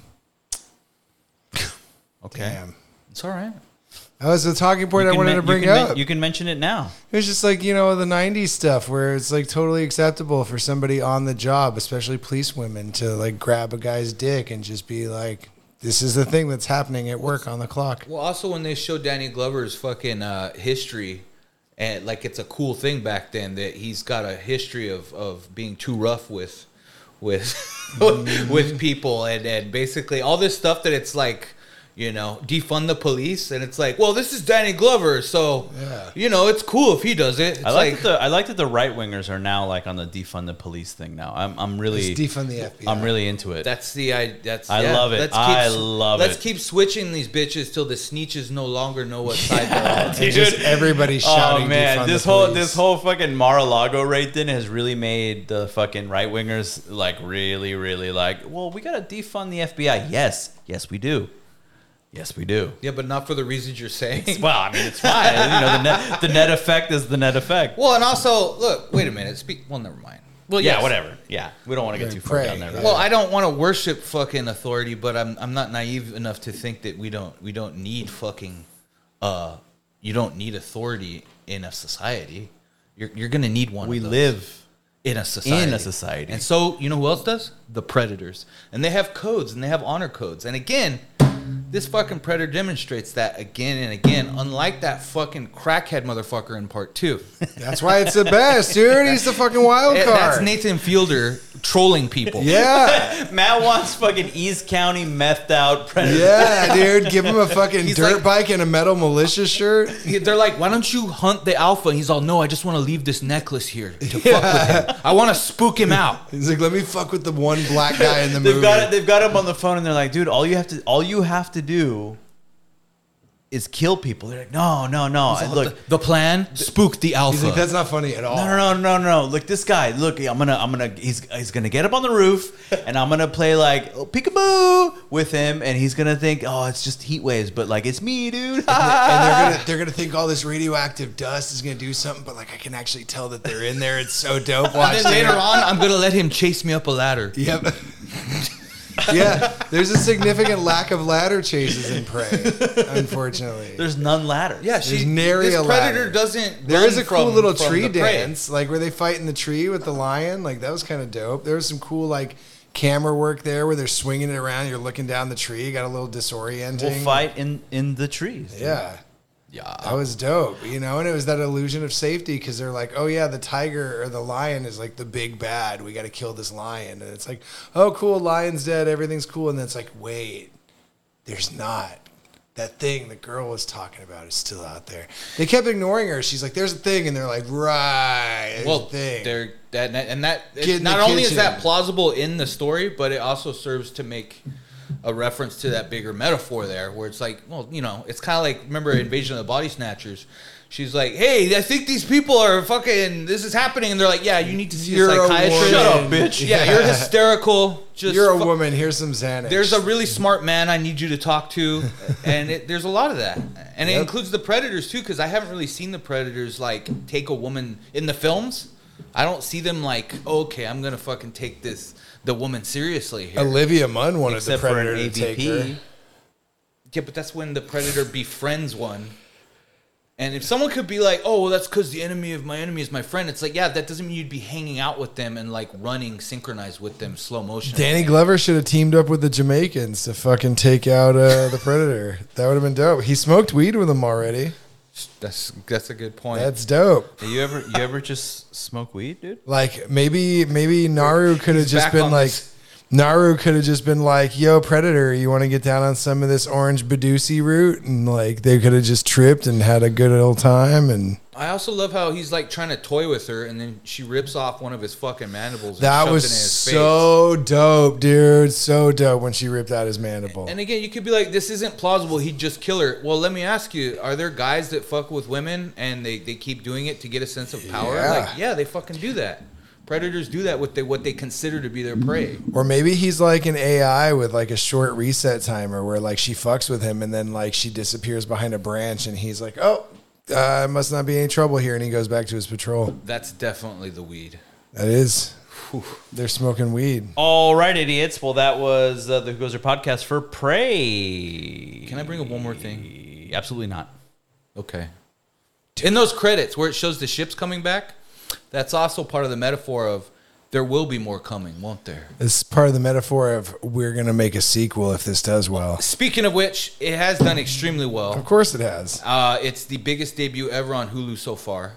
Okay, Damn. It's all right. That was the talking point You I can wanted men- to bring you can men- up. you can mention it now. It was just like, you know, the nineties stuff where it's like totally acceptable for somebody on the job, especially police women, to like grab a guy's dick and just be like, this is the thing that's happening at work on the clock. Well, also when they show Danny Glover's fucking uh, history, and like it's a cool thing back then that he's got a history of, of being too rough with with with people, and, and basically all this stuff that it's like, you know, defund the police, and it's like, well, this is Danny Glover, so Yeah. you know, it's cool if he does it. It's I like, like, that the I like that the right wingers are now like on the defund the police thing now. I'm I'm really Let's defund the F B I. I'm really into it. that's the I. That's I yeah, love it. Let's I keep, love let's it. keep switching these bitches till the sneeches no longer know what side they're on. And just everybody shouting Oh man, defund this the whole police. this whole fucking Mar-a-Lago raid thing has really made the fucking right wingers like really, really like. Well, we gotta defund the F B I. Yes, yes, we do. Yes, we do. Yeah, but not for the reasons you're saying. Well, I mean, it's fine. You know, the net the net effect is the net effect. Well, and also, look, wait a minute. Speak. Well, never mind. Well, yeah, yes. whatever. Yeah, we don't want to get Right, too far pray. down there. Yeah. Well, I don't want to worship fucking authority, but I'm I'm not naive enough to think that we don't we don't need fucking uh you don't need authority in a society. You're you're gonna need one. we of those live in a society. in a society. And so, you know who else does? The Predators. And they have codes and they have honor codes. And again, this fucking Predator demonstrates that again and again, unlike that fucking crackhead motherfucker in part two. That's why it's the best, dude. He's the fucking wild Eh, card. That's Nathan Fielder trolling people. Yeah. Matt wants fucking East County methed out predator. Yeah, dude. Give him a fucking He's dirt like- bike and a metal militia shirt. They're like, why don't you hunt the alpha? And he's all, no, I just want to leave this necklace here to fuck with him. I want to spook him out. He's like, let me fuck with the one black guy in the They've movie. got it. They've got him on the phone, and they're like, "Dude, all you have to, all you have to do, is kill people." They're like, "No, no, no. I- Look, the, the plan, spook the alpha. He's like, that's not funny at all. no, no, no, no, no. Look, this guy. Look, I'm gonna, I'm gonna. He's, he's gonna get up on the roof, and I'm gonna play like oh, peekaboo with him, and he's gonna think, oh, it's just heat waves, but like it's me, dude. And they're gonna they're gonna think all this radioactive dust is gonna do something, but like I can actually tell that they're in there. It's so dope. Watch And then later it. on, I'm going to let him chase me up a ladder. Yep. Yeah, there's a significant lack of ladder chases in Prey, unfortunately. There's none ladder. Yeah, There's she, nary this a predator ladder. doesn't. There run is a cool from- little from tree the prey. dance, like where they fight in the tree with the lion. Like that was kind of dope. There was some cool like camera work there where they're swinging it around. You're looking down the tree. You got a little disorienting. We'll fight in in the trees. Yeah. Yeah, That was dope, you know, and it was that illusion of safety because they're like, oh, yeah, the tiger or the lion is like the big bad. We got to kill this lion. And it's like, oh, cool, lion's dead. Everything's cool. And then it's like, wait, there's not. That thing the girl was talking about is still out there. They kept ignoring her. She's like, there's a thing. And they're like, right, there's well, a thing. they're that and that. Get It, in not the only is kitchen. that plausible in the story, but it also serves to make a reference to that bigger metaphor there, where it's like, well, you know, it's kind of like remember Invasion of the Body Snatchers. She's like, hey, I think these people are fucking. This is happening, and they're like, yeah, you need to see You're a a psychiatrist. woman. Shut up, bitch. Yeah, you're hysterical. Just You're a fu- woman. Here's some Xanax. There's a really smart man I need you to talk to, and it, there's a lot of that, and it Yep. includes the predators too, because I haven't really seen the predators like take a woman in the films. I don't see them like, okay, I'm gonna fucking take this the woman seriously here. Olivia Munn wanted Except the for predator an to take her. A V P. Yeah, but that's when the predator befriends one. And if someone could be like, oh, well, that's because the enemy of my enemy is my friend. It's like, yeah, that doesn't mean you'd be hanging out with them and like running synchronized with them slow motion. Danny Glover should have teamed up with the Jamaicans to fucking take out uh, the predator. That would have been dope. He smoked weed with them already. That's that's a good point. That's dope. You ever, you ever just smoke weed, dude? Like maybe maybe Naru could have He's just back been on like this- Naru could have just been like, "Yo, Predator, you want to get down on some of this orange Badusi route?" And like they could have just tripped and had a good old time. And I also love how he's like trying to toy with her, and then she rips off one of his fucking mandibles. And that shoves was it in his so dope, dude. So dope when she ripped out his mandible. face. And again, you could be like, "This isn't plausible. He'd just kill her." Well, let me ask you: are there guys that fuck with women and they, they keep doing it to get a sense of power? Yeah. Like, yeah, they fucking do that. Predators do that with they, what they consider to be their prey. Or maybe he's like an A I with like a short reset timer where like she fucks with him and then like she disappears behind a branch and he's like, "Oh, uh, must not be any trouble here," and he goes back to his patrol. That's definitely the weed. That is. They're smoking weed. All right, idiots. Well, that was uh, the Who Goes There podcast for Prey. Can I bring up one more thing? Absolutely not. Okay. In those credits where it shows the ships coming back, that's also part of the metaphor of there will be more coming, won't there? It's part of the metaphor of we're going to make a sequel if this does well. Speaking of which, it has done extremely Of well. course it has. Uh, it's the biggest debut ever on Hulu so far.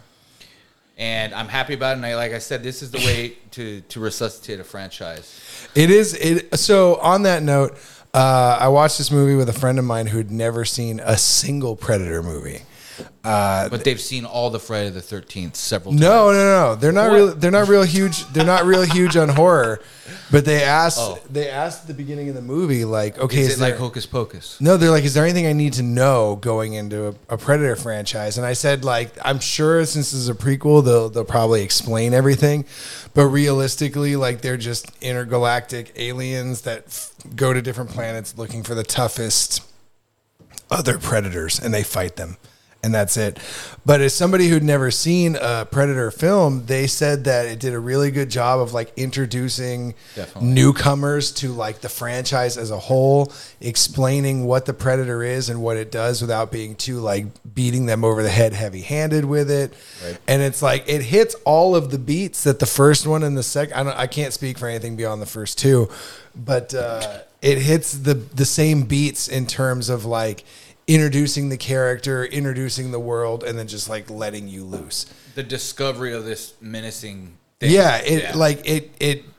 And I'm happy about it. And I, like I said, this is the way to, to resuscitate a franchise. It is. It. So on that note, uh, I watched this movie with a friend of mine who'd never seen a single Predator movie. Uh, But they've seen all the Friday the thirteenth several times. No, no, no. They're not What? real. They're not real huge. They're not real huge on horror. But they asked. Oh. They asked at the beginning of the movie, like, okay, Is is, it there, like Hocus Pocus? no? They're like, is there anything I need to know going into a, a Predator franchise? And I said, like, I'm sure since this is a prequel, they'll they'll probably explain everything. But realistically, like, they're just intergalactic aliens that f- go to different planets looking for the toughest other predators, and they fight them. And that's it. But as somebody who'd never seen a Predator film, they said that it did a really good job of like introducing Definitely. newcomers to like the franchise as a whole, explaining what the Predator is and what it does without being too like beating them over the head heavy handed with it. Right. And it's like it hits all of the beats that the first one and the second. I don't. I can't speak for anything beyond the first two, but uh, it hits the the same beats in terms of like introducing the character, introducing the world, and then just like letting you loose. The discovery of this menacing thing. Yeah, it like it it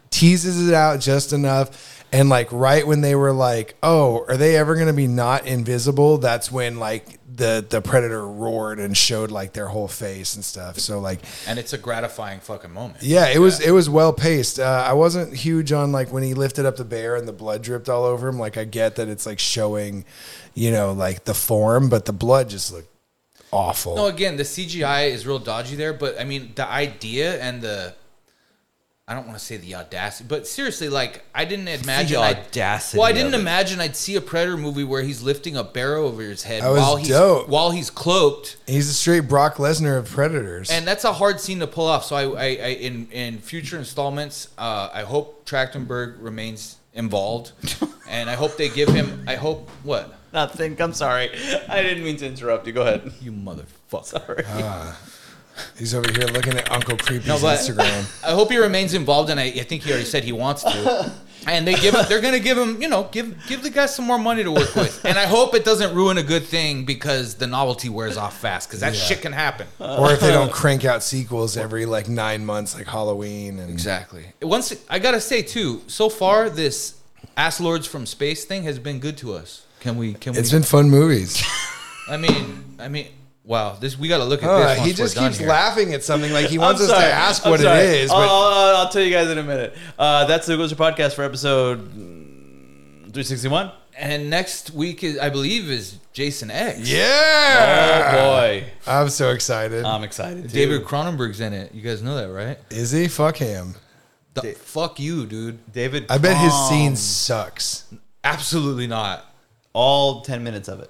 teases it out just enough. And like right when they were like, oh, are they ever going to be not invisible? That's when like the, the predator roared and showed like their whole face and stuff. So like, And it's a gratifying fucking moment. yeah, it was, it was well paced. Uh, I wasn't huge on like when he lifted up the bear and the blood dripped all over him. Like I get that it's like showing, you know, like the form, but the blood just looked awful. No, again, the C G I is real dodgy there, but I mean, the idea and the, I don't want to say the audacity, but seriously, like, I didn't imagine. The I'd- audacity Well, I didn't of it. imagine I'd see a Predator movie where he's lifting a barrel over his head That was while he's dope. while he's cloaked. He's a straight Brock Lesnar of Predators. And that's a hard scene to pull off. So I, I, I in in future installments, uh, I hope Trachtenberg remains involved, and I hope they give him. I hope what Nothing. I'm sorry. I didn't mean to interrupt you. Go ahead. you motherfucker. Sorry. He's over here looking at Uncle Creepy's No, but Instagram. I hope he remains involved, and I, I think he already said he wants to. And they give him, they're gonna give him, you know, give give the guy some more money to work with. And I hope it doesn't ruin a good thing because the novelty wears off fast, because that Yeah. shit can happen. Or if they don't crank out sequels every like nine months, like Halloween and Exactly. Once I gotta say too, so far this Ass Lords from Space thing has been good to us. Can we? Can we? it's been fun movies. I mean, I mean, wow. This we gotta look at Oh, this. he once just we're done keeps here. laughing at something like he wants I'm us sorry. to ask I'm what sorry. it is. I'll, But I'll, I'll tell you guys in a minute. Uh, that's the Gozer Podcast for episode three sixty-one. And next week is, I believe, is Jason X. yeah, Oh boy, I'm so excited. I'm excited. Too. David Cronenberg's in it. You guys know that, right? is he? Fuck him. The, fuck you, dude. David. I bet his Crom. scene sucks. Absolutely not. all ten minutes of it.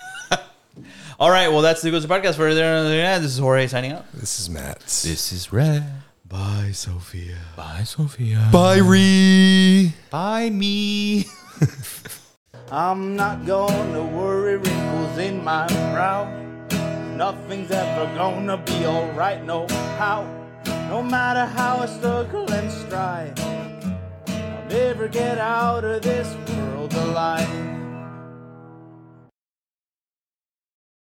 All right, well, that's the Gozer Podcast for there. This is Jorge signing out. This is Matt. This is Red. Bye, Sophia. Bye, Sophia. Bye, Ree. Bye, me. I'm not gonna worry wrinkles in my brow. Nothing's ever gonna be alright, no how. No matter how I struggle and strive, I'll never get out of this world alive.